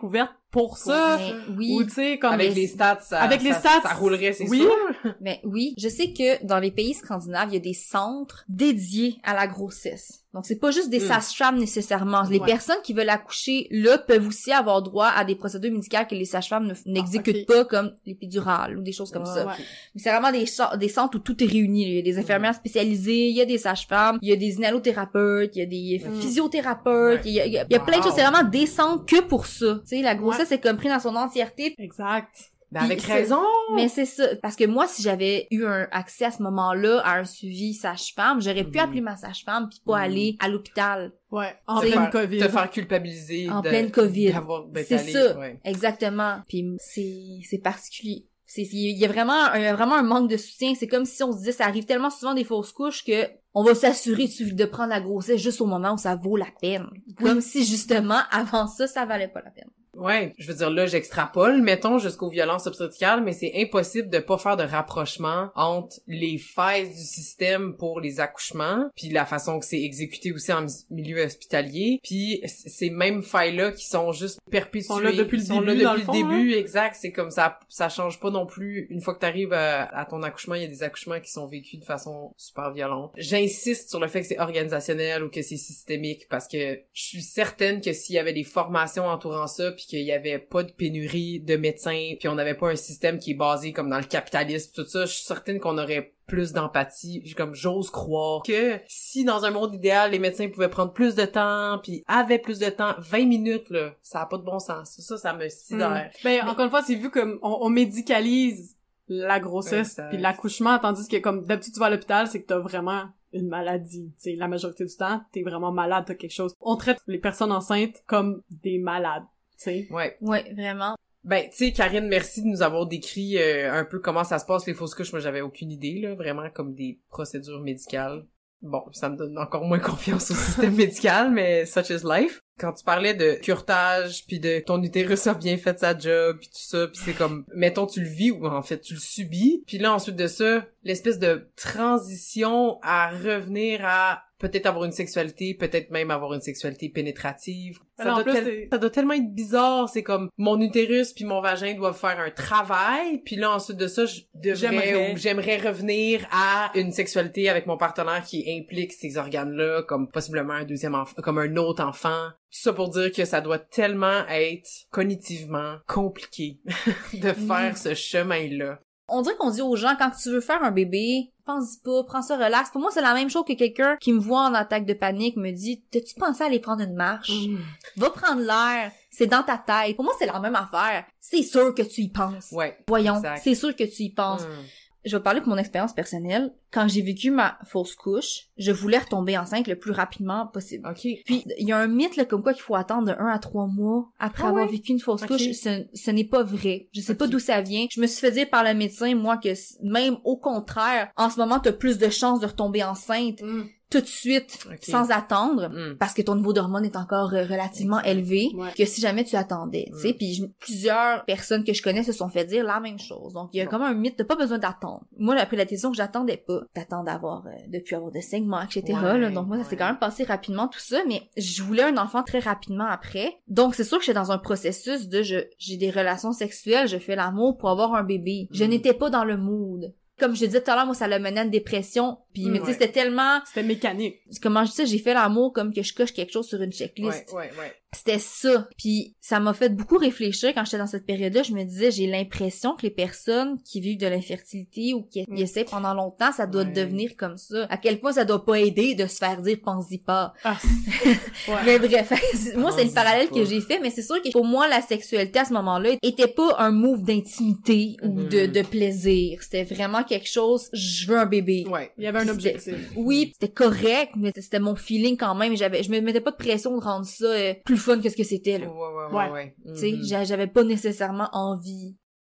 pour ça. Mais oui. Ou tu sais, comme... Avec mais- les stats, ça, Avec les ça, stats, ça roulerait, c'est oui. sûr. Mais oui, je sais que dans les pays scandinaves, il y a des centres dédiés à la grossesse. Donc, c'est pas juste des Mm. sages-femmes nécessairement. Les Ouais. personnes qui veulent accoucher là peuvent aussi avoir droit à des procédures médicales que les sages-femmes ne- n'exécutent ok. pas, comme l'épidurale ou des choses comme Ah, ça. Ouais. Mais c'est vraiment des, cha- des centres où tout est réuni. Il y a des infirmières spécialisées, il y a des sages-femmes, il y a des inhalothérapeutes, il y a des Mm. physiothérapeutes, il y a, il y a, il y a plein de Wow. choses. C'est vraiment des centres que pour ça. Tu sais, la grossesse est comme prise dans son entièreté. Exact. Ben, avec Puis c'est- raison. Mais c'est ça. Parce que moi, si j'avais eu un accès à ce moment-là à un suivi sage-femme, j'aurais pu Mhm. appeler ma sage-femme puis pas Mhm. aller à l'hôpital. Ouais. En Te pleine faire- COVID. Te faire culpabiliser. En de- pleine COVID. D'avoir, d'être C'est allé, ça. ouais. Exactement. Puis c'est, c'est particulier. C'est, il y a vraiment un, il y a vraiment un manque de soutien. C'est comme si on se disait, ça arrive tellement souvent des fausses couches que on va s'assurer de, de prendre la grossesse juste au moment où ça vaut la peine. Comme si justement, avant ça, ça valait pas la peine. Ouais, je veux dire, là, j'extrapole, mettons, jusqu'aux violences obstétricales, mais c'est impossible de pas faire de rapprochement entre les failles du système pour les accouchements, puis la façon que c'est exécuté aussi en mi- milieu hospitalier, puis c- ces mêmes failles-là qui sont juste perpétuées. Sont là depuis le sont début, là dans depuis le le fond, début, exact, c'est comme ça, ça change pas non plus. Une fois que t'arrives à, à ton accouchement, il y a des accouchements qui sont vécus de façon super violente. J'insiste sur le fait que c'est organisationnel ou que c'est systémique, parce que je suis certaine que s'il y avait des formations entourant ça, puis qu'il y avait pas de pénurie de médecins, puis on n'avait pas un système qui est basé comme dans le capitalisme, tout ça, je suis certaine qu'on aurait plus d'empathie. Comme j'ose croire que si dans un monde idéal, les médecins pouvaient prendre plus de temps, puis avaient plus de temps, vingt minutes, là, ça a pas de bon sens. Ça, ça me sidère. Mm. Ben, encore une fois, c'est vu comme on, on médicalise la grossesse Exact. puis l'accouchement, tandis que comme d'habitude tu vas à l'hôpital, c'est que t'as vraiment une maladie. Tu sais, la majorité du temps, t'es vraiment malade, t'as quelque chose. On traite les personnes enceintes comme des malades, tu sais. Ouais. Ouais, vraiment. Ben, tu sais, Karine, merci de nous avoir décrit euh, un peu comment ça se passe, les fausses couches. Moi, j'avais aucune idée, là, vraiment comme des procédures médicales. Bon, ça me donne encore moins confiance au système médical, mais such is life. Quand tu parlais de curetage, puis de ton utérus a bien fait sa job, puis tout ça, puis c'est comme, mettons, tu le vis, ou en fait, tu le subis, puis là, ensuite de ça, l'espèce de transition à revenir à peut-être avoir une sexualité, peut-être même avoir une sexualité pénétrative. Ça, Alors, en doit, plus, tel- c'est- ça doit tellement être bizarre, c'est comme, mon utérus puis mon vagin doivent faire un travail, puis là, ensuite de ça, je devrais, J'aimerais. ou j'aimerais revenir à une sexualité avec mon partenaire qui implique ces organes-là, comme possiblement un deuxième enfant, comme un autre enfant. Tout ça pour dire que ça doit tellement être cognitivement compliqué de faire ce chemin-là. On dirait qu'on dit aux gens, quand tu veux faire un bébé, pense-y pas, prends ça relax. Pour moi, c'est la même chose que quelqu'un qui me voit en attaque de panique me dit, t'as-tu pensé à aller prendre une marche? Va prendre l'air. C'est dans ta tête. Pour moi, c'est la même affaire. C'est sûr que tu y penses. Ouais. Voyons, exact. c'est sûr que tu y penses. Mm. Je vais parler de mon expérience personnelle. Quand j'ai vécu ma fausse couche, je voulais retomber enceinte le plus rapidement possible. OK. Puis, il y a un mythe, là, comme quoi qu'il faut attendre de un à trois mois après Ah avoir ouais? vécu une fausse Ok. couche. Ce, ce n'est pas vrai. Je sais pas Ok. d'où ça vient. Je me suis fait dire par le médecin, moi, que c- même au contraire, en ce moment, t'as plus de chances de retomber enceinte Mm. tout de suite, Ok. sans attendre, Mm. parce que ton niveau d'hormones est encore euh, relativement élevé, Ouais. que si jamais tu attendais, tu sais. Mm. Puis je- plusieurs personnes que je connais se sont fait dire la même chose. Donc, il y a Bon. comme un mythe, t'as pas besoin d'attendre. Moi, après la décision que j'attendais pas, d'attendre d'avoir, euh, de plus avoir de saignements, et cetera. Ouais, là. Donc, moi, ça s'est ouais. quand même passé rapidement, tout ça, mais je voulais un enfant très rapidement après. Donc, c'est sûr que j'étais dans un processus de, je, j'ai des relations sexuelles, je fais l'amour pour avoir un bébé. Je Mm. n'étais pas dans le mood. Comme je te disais tout à l'heure, moi, ça l'a mené à une dépression. Puis, Mm, mais tu sais, ouais. c'était tellement... C'était mécanique. Comment je dis ça? J'ai fait l'amour comme que je coche quelque chose sur une checklist. Ouais, ouais, ouais. C'était ça. Puis ça m'a fait beaucoup réfléchir quand j'étais dans cette période-là. Je me disais, j'ai l'impression que les personnes qui vivent de l'infertilité ou qui Mm. essaient pendant longtemps, ça doit Ouais. devenir comme ça. À quel point ça doit pas aider de se faire dire, pense-y pas. Ah. Ouais. Mais bref, moi, c'est le Pense-y parallèle pas. que j'ai fait, mais c'est sûr que pour moi, la sexualité à ce moment-là était pas un move d'intimité ou Mhm. de, de plaisir. C'était vraiment quelque chose, je veux un bébé. Ouais. Il y avait un Puis objectif. Oui, c'était correct, mais c'était mon feeling quand même. J'avais, je me mettais pas de pression de rendre ça euh, plus fun que ce que c'était, Ouais, là. ouais, Ouais. ouais, ouais. Tu sais, Mhm. j'a- j'avais pas nécessairement envie.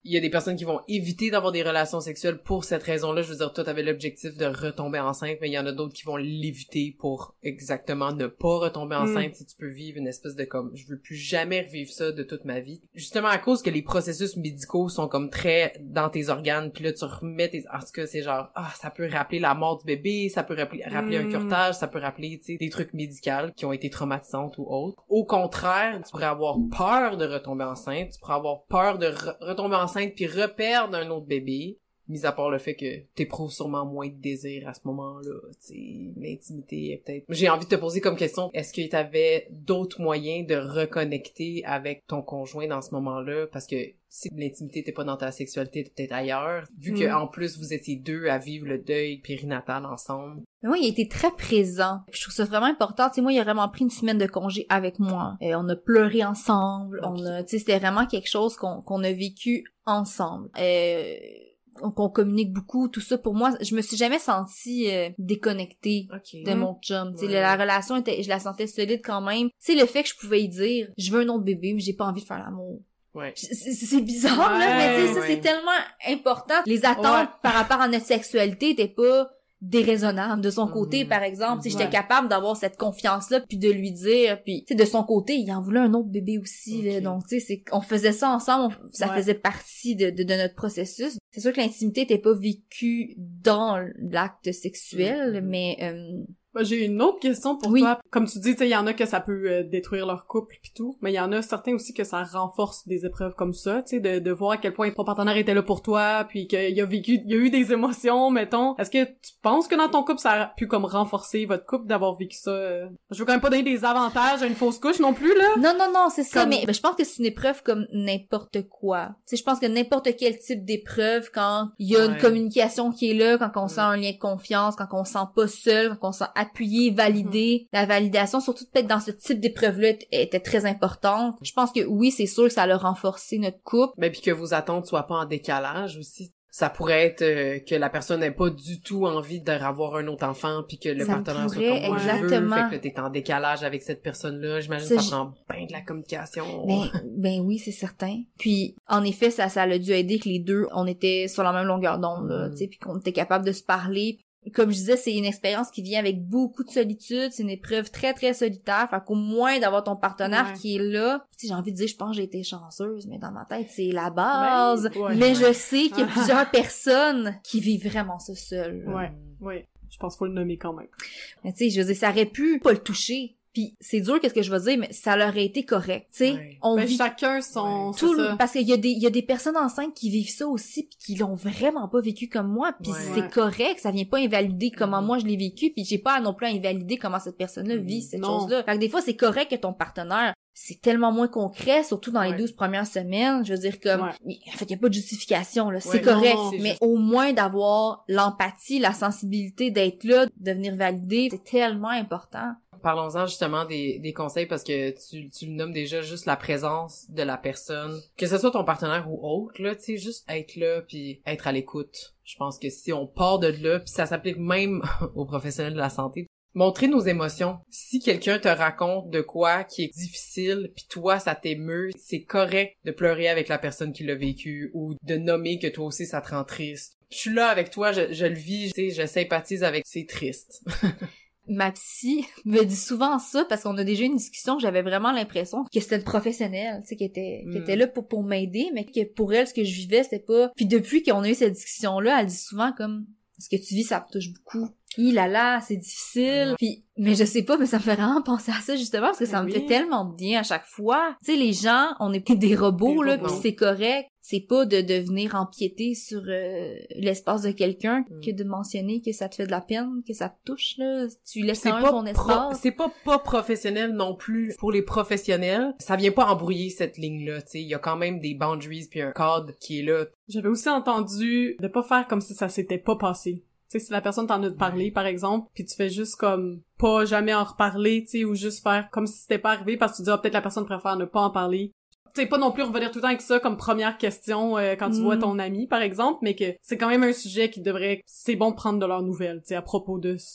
il y a des personnes qui vont éviter d'avoir des relations sexuelles pour cette raison-là. Je veux dire, toi, t'avais l'objectif de retomber enceinte, mais il y en a d'autres qui vont l'éviter pour exactement ne pas retomber enceinte. Mm. Si tu peux vivre une espèce de comme, je veux plus jamais revivre ça de toute ma vie. Justement, à cause que les processus médicaux sont comme très dans tes organes, puis là, tu remets tes... En tout cas, c'est genre, ah, ça peut rappeler la mort du bébé, ça peut rappeler, rappeler mm. un curtage, ça peut rappeler, tu sais, des trucs médicaux qui ont été traumatisantes ou autres. Au contraire, tu pourrais avoir peur de retomber enceinte, tu pourrais avoir peur de re- retomber enceinte puis reperdre un autre bébé, mis à part le fait que t'éprouves sûrement moins de désir à ce moment-là, tu sais, l'intimité est peut-être... J'ai envie de te poser comme question, est-ce que t'avais d'autres moyens de reconnecter avec ton conjoint dans ce moment-là? Parce que si l'intimité était pas dans ta sexualité, t'es peut-être ailleurs, vu mm. que en plus vous étiez deux à vivre le deuil périnatal ensemble. Mais moi, il a été très présent. Puis je trouve ça vraiment important. Tu sais, moi, il a vraiment pris une semaine de congé avec moi. Et on a pleuré ensemble. Okay. On a, tu sais, c'était vraiment quelque chose qu'on, qu'on a vécu ensemble. Euh, qu'on communique beaucoup, tout ça. Pour moi, je me suis jamais sentie euh, déconnectée okay. de mmh. mon chum. Tu sais, ouais. la, la relation était, je la sentais solide quand même. Tu sais, le fait que je pouvais y dire, je veux un autre bébé, mais j'ai pas envie de faire l'amour. Ouais. C'est, c'est bizarre, ouais, là, mais tu sais, ça, ouais. c'est tellement important. Les attentes ouais. par rapport à notre sexualité étaient pas déraisonnable de son côté, mmh. par exemple. Si ouais. j'étais capable d'avoir cette confiance-là, puis de lui dire, puis tu sais, de son côté, il en voulait un autre bébé aussi, okay. là. Donc, tu sais, c'est, on faisait ça ensemble, on, ça ouais. faisait partie de, de, de notre processus. C'est sûr que l'intimité était pas vécue dans l'acte sexuel, mmh. mais... Euh, J'ai une autre question pour oui. toi. Comme tu dis, tu sais, il y en a que ça peut euh, détruire leur couple pis tout, mais il y en a certains aussi que ça renforce des épreuves comme ça, tu sais, de, de voir à quel point ton partenaire était là pour toi, puis qu'il a vécu, il y a eu des émotions, mettons. Est-ce que tu penses que dans ton couple, ça a pu comme renforcer votre couple d'avoir vécu ça? Euh... Je veux quand même pas donner des avantages à une fausse couche non plus, là. Non, non, non, c'est ça, comme... mais ben, je pense que c'est une épreuve comme n'importe quoi. Tu sais, je pense que n'importe quel type d'épreuve, quand il y a ouais. une communication qui est là, quand on ouais. sent un lien de confiance, quand on se sent pas seul, quand on se sent appuyé, validé, Mm-hmm. la validation, surtout peut-être dans ce type d'épreuve-là, était très importante. Je pense que oui, c'est sûr que ça a renforcé notre couple. Mais puis que vos attentes soient pas en décalage aussi. Ça pourrait être euh, que la personne n'ait pas du tout envie d'avoir un autre enfant, puis que le ça partenaire pourrait, soit comme moi exactement. je veux, fait que t'es en décalage avec cette personne-là. J'imagine que ça, ça prend bien de la communication. Ben, ben oui, c'est certain. Puis, en effet, ça, ça a dû aider que les deux, on était sur la même longueur d'onde, là, mm. tu sais, puis qu'on était capable de se parler. Comme je disais, c'est une expérience qui vient avec beaucoup de solitude, c'est une épreuve très très solitaire, fait qu'au moins d'avoir ton partenaire ouais. qui est là, tu sais, j'ai envie de dire, je pense que j'ai été chanceuse, mais dans ma tête, c'est la base, ben, ouais, mais ouais. je sais qu'il y a plusieurs personnes qui vivent vraiment ça seules. Ouais, ouais, je pense qu'il faut le nommer quand même. Mais tu sais, je veux dire, ça aurait pu pas le toucher. Puis c'est dur qu'est-ce que je vais dire, mais ça leur a été correct, tu sais. Ouais. On ben, vit chacun son tout c'est ça. Parce qu'il y a des il y a des personnes enceintes qui vivent ça aussi puis qui l'ont vraiment pas vécu comme moi, puis ouais. c'est correct, ça vient pas invalider comment mm. moi je l'ai vécu, puis j'ai pas non plus à invalider comment cette personne-là vit cette non. chose-là. Fait que des fois c'est correct que ton partenaire c'est tellement moins concret, surtout dans ouais. les douze premières semaines. Je veux dire, comme, ouais. en fait, il y a pas de justification, là. Ouais, c'est correct. Non, c'est mais juste... au moins d'avoir l'empathie, la sensibilité d'être là, de venir valider, c'est tellement important. Parlons-en justement des, des conseils parce que tu, tu le nommes déjà juste la présence de la personne. Que ce soit ton partenaire ou autre, là, tu sais, juste être là puis être à l'écoute. Je pense que si on part de là, puis ça s'applique même aux professionnels de la santé, montrer nos émotions. Si quelqu'un te raconte de quoi qui est difficile, puis toi, ça t'émeut, c'est correct de pleurer avec la personne qui l'a vécu ou de nommer que toi aussi, ça te rend triste. Je suis là avec toi, je, je le vis, tu sais, je sympathise avec... C'est triste. Ma psy me dit souvent ça parce qu'on a déjà eu une discussion, j'avais vraiment l'impression que c'était une professionnelle, tu sais, qui était, mm. qui était là pour, pour m'aider, mais que pour elle, ce que je vivais, c'était pas... Puis depuis qu'on a eu cette discussion-là, elle dit souvent comme... Ce que tu vis, ça me touche beaucoup. Hi là là, c'est difficile. Mm. Puis, mais je sais pas, mais ça me fait vraiment penser à ça justement parce que ça oui. me fait tellement de bien à chaque fois. Tu sais, les gens, on est des robots des là, puis c'est correct. C'est pas de, de venir empiéter sur euh, l'espace de quelqu'un mm. que de mentionner que ça te fait de la peine, que ça te touche là. Tu laisses quand même ton espace. Pro- c'est pas pas professionnel non plus pour les professionnels. Ça vient pas embrouiller cette ligne là. Tu sais, il y a quand même des boundaries puis un cadre qui est là. J'avais aussi entendu de pas faire comme si ça s'était pas passé. Tu sais, si la personne t'en a parlé, par exemple, puis tu fais juste comme pas jamais en reparler, tu sais, ou juste faire comme si c'était pas arrivé parce que tu dis ah, peut-être la personne préfère ne pas en parler. Tu sais, pas non plus revenir tout le temps avec ça comme première question euh, quand tu mm. vois ton ami, par exemple, mais que c'est quand même un sujet qui devrait... C'est bon de prendre de leurs nouvelles, tu sais, à propos de ça.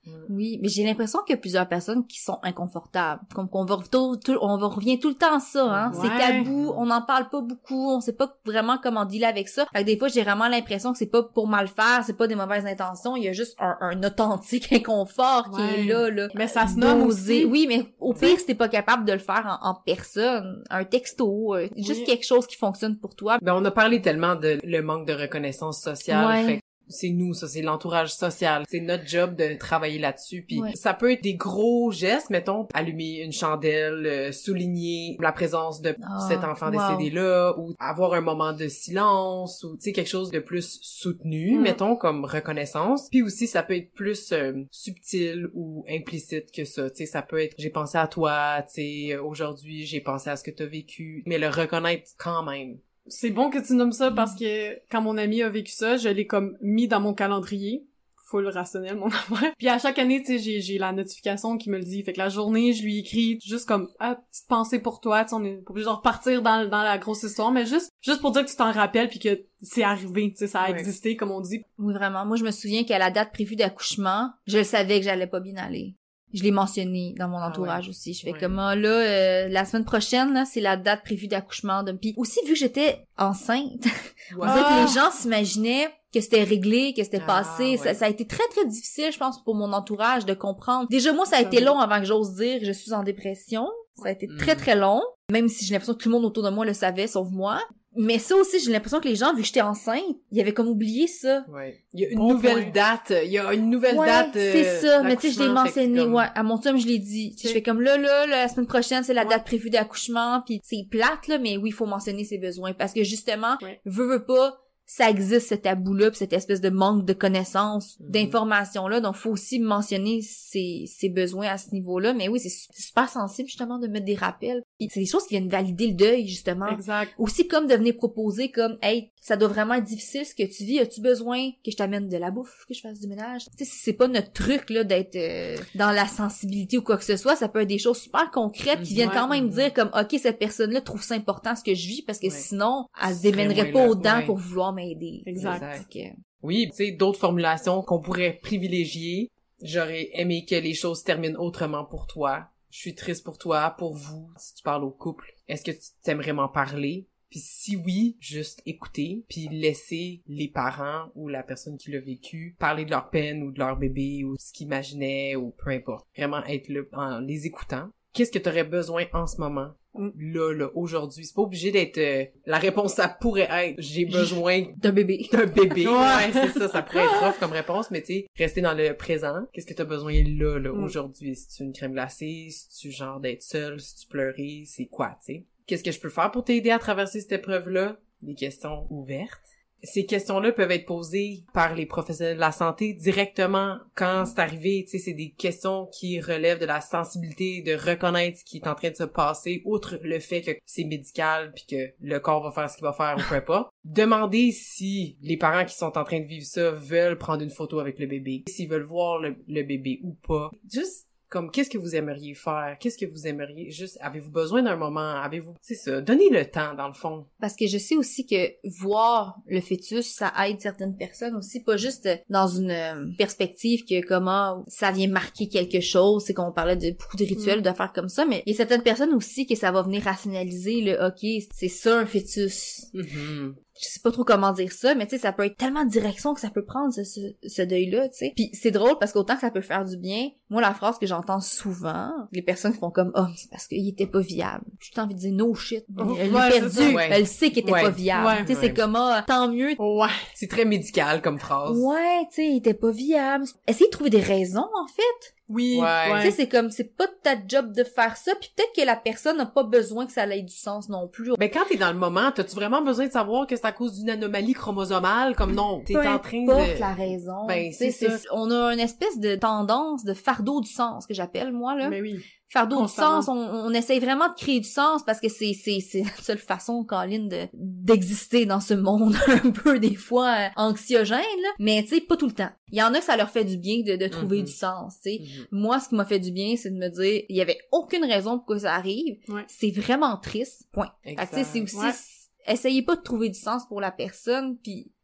Oui, mais j'ai l'impression qu'il y a plusieurs personnes qui sont inconfortables. Comme qu'on va tout, tout, on va revient tout le temps à ça, hein. Ouais. C'est tabou, on n'en parle pas beaucoup, on sait pas vraiment comment dealer avec ça. Fait que des fois, j'ai vraiment l'impression que c'est pas pour mal faire, c'est pas des mauvaises intentions, il y a juste un, un authentique inconfort qui Ouais. est là, là. Mais ça se nomme Dosé. aussi. Oui, mais au pire, si t'es pas capable de le faire en, en personne, un texto, euh, juste Oui. quelque chose qui fonctionne pour toi. Ben, on a parlé tellement de le manque de reconnaissance sociale. Ouais. Fait que c'est nous, ça, c'est l'entourage social. C'est notre job de travailler là-dessus. Puis Ouais. ça peut être des gros gestes, mettons, allumer une chandelle, euh, souligner la présence de Ah, cet enfant wow. décédé-là, ou avoir un moment de silence, ou tu sais, quelque chose de plus soutenu, Mm. mettons, comme reconnaissance. Puis aussi, ça peut être plus euh, subtil ou implicite que ça. Tu sais, ça peut être, j'ai pensé à toi, tu sais, aujourd'hui, j'ai pensé à ce que t'as vécu, mais le reconnaître quand même. C'est bon que tu nommes ça parce que quand mon ami a vécu ça, je l'ai comme mis dans mon calendrier. Full rationnel, mon affaire. Puis à chaque année, tu sais, j'ai, j'ai la notification qui me le dit. Fait que la journée, je lui écris juste comme, ah, petite pensée pour toi. Tu sais, on est pas obligé de repartir dans, dans la grosse histoire, mais juste, juste pour dire que tu t'en rappelles puis que c'est arrivé. Tu sais, ça a Ouais. existé, comme on dit. Oui, vraiment. Moi, je me souviens qu'à la date prévue d'accouchement, je savais que j'allais pas bien aller. Je l'ai mentionné dans mon Ah entourage ouais. aussi. Je fais Ouais. comme, ah, là, euh, la semaine prochaine, là, c'est la date prévue d'accouchement de... Puis aussi, vu que j'étais enceinte, on dirait Ah! que les gens s'imaginaient que c'était réglé, que c'était Ah, passé. ouais. Ça, ça a été très, très difficile, je pense, pour mon entourage de comprendre. Déjà, moi, ça a été J'avoue. long avant que j'ose dire que je suis en dépression. Ça a été Mm. très, très long. Même si j'ai l'impression que tout le monde autour de moi le savait, sauf moi. Mais ça aussi, j'ai l'impression que les gens, vu que j'étais enceinte, ils avaient comme oublié ça. Ouais. Il y a une Bon nouvelle point. date. Il y a une nouvelle Ouais, date. euh, c'est ça. Mais tu sais, je l'ai d'accouchement, fait que mentionné, comme- ouais. À mon chum, je l'ai dit. Tu sais, Je fais comme là, là, la semaine prochaine, c'est la Ouais. date prévue d'accouchement, puis c'est plate, là, mais oui, il faut mentionner ses besoins. Parce que justement, Ouais. veux, veux pas, ça existe, ce tabou-là, pis cette espèce de manque de connaissances, Mhm. d'informations-là. Donc, faut aussi mentionner ses, ses besoins à ce niveau-là. Mais oui, c'est su- c'est super sensible, justement, de mettre des rappels. Puis c'est des choses qui viennent valider le deuil, justement. Exact. Aussi comme de venir proposer comme, hey, ça doit vraiment être difficile ce que tu vis. As-tu besoin que je t'amène de la bouffe, que je fasse du ménage? Tu sais, c'est pas notre truc, là, d'être euh, dans la sensibilité ou quoi que ce soit. Ça peut être des choses super concrètes qui viennent Ouais. quand même Mhm. dire comme, ok, cette personne-là trouve ça important ce que je vis parce que Ouais. sinon, elle se Serait démènerait moins pas là, aux dents ouais. pour vouloir m'aider. Exact. Exact. Fait que- Oui, tu sais, d'autres formulations qu'on pourrait privilégier. J'aurais aimé que les choses se terminent autrement pour toi. Je suis triste pour toi, pour vous. Si tu parles au couple, est-ce que tu t'aimerais m'en parler? Puis si oui, juste écouter, puis laisser les parents ou la personne qui l'a vécu parler de leur peine ou de leur bébé ou ce qu'ils imaginaient ou peu importe. Vraiment être là en les écoutant. Qu'est-ce que tu aurais besoin en ce moment? Mm. Là, là, aujourd'hui. C'est pas obligé d'être... euh, la réponse, ça pourrait être « j'ai besoin D'un bébé. d'un bébé. Ouais. Ouais, c'est ça, ça pourrait être rough comme réponse, mais tu sais, rester dans le présent. Qu'est-ce que t'as besoin là, là, Mm. aujourd'hui? Si tu une crème glacée, si tu genre d'être seule, si tu pleurais, c'est quoi, tu sais? Qu'est-ce que je peux faire pour t'aider à traverser cette épreuve-là? Des questions ouvertes. Ces questions-là peuvent être posées par les professionnels de la santé directement quand c'est arrivé. Tu sais, c'est des questions qui relèvent de la sensibilité, de reconnaître ce qui est en train de se passer, outre le fait que c'est médical puis que le corps va faire ce qu'il va faire ou peu importe. Demandez si les parents qui sont en train de vivre ça veulent prendre une photo avec le bébé, s'ils veulent voir le, le bébé ou pas. Juste comme, qu'est-ce que vous aimeriez faire? Qu'est-ce que vous aimeriez? Juste, avez-vous besoin d'un moment? Avez-vous... C'est ça. Donnez le temps, dans le fond. Parce que je sais aussi que voir le fœtus, ça aide certaines personnes aussi, pas juste dans une euh, perspective que comment ça vient marquer quelque chose, c'est qu'on parlait de beaucoup de rituels, Mm. d'affaires comme ça, mais il y a certaines personnes aussi que ça va venir rationaliser le ok, c'est ça un fœtus. Mhm. Je sais pas trop comment dire ça, mais tu sais, ça peut être tellement de direction que ça peut prendre ce, ce, ce deuil-là, tu sais. Puis c'est drôle parce qu'autant que ça peut faire du bien, moi la phrase que j'entends souvent, les personnes font comme oh c'est parce qu'il était pas viable. J'ai tout le temps envie de dire no shit. Oh, Elle ouais, l'a c'est perdu, ça, ouais. elle sait qu'il était Ouais. pas viable. Ouais. Tu sais, Ouais. c'est comme ah, tant mieux. Ouais. C'est très médical comme phrase. Ouais, tu sais, il était pas viable. Essayez de trouver des raisons en fait. Oui. Ouais. Ouais. Tu sais, c'est comme c'est pas ta job de faire ça, puis peut-être que la personne n'a pas besoin que ça ait du sens non plus. Ben, quand t'es dans le moment, t'as-tu vraiment besoin de savoir que c'est à cause d'une anomalie chromosomale? Comme non, t'es Peu en train importe de... la raison. Ben, Tu sais, c'est c'est- on a une espèce de tendance de fardeau du sens que j'appelle moi là. Mais oui. Fardeau du Constamment. sens, on, on essaye vraiment de créer du sens parce que c'est c'est c'est la seule façon, Colin, de d'exister dans ce monde un peu des fois euh, anxiogène là. Mais tu sais, pas tout le temps. Il y en a que ça leur fait du bien de, de trouver Mhm. du sens. Tu sais, Mhm. moi, ce qui m'a fait du bien, c'est de me dire, il y avait aucune raison pour que ça arrive. Ouais. C'est vraiment triste. Point. Fait que, tu sais, c'est aussi Ouais. essayez pas de trouver du sens pour la personne, puis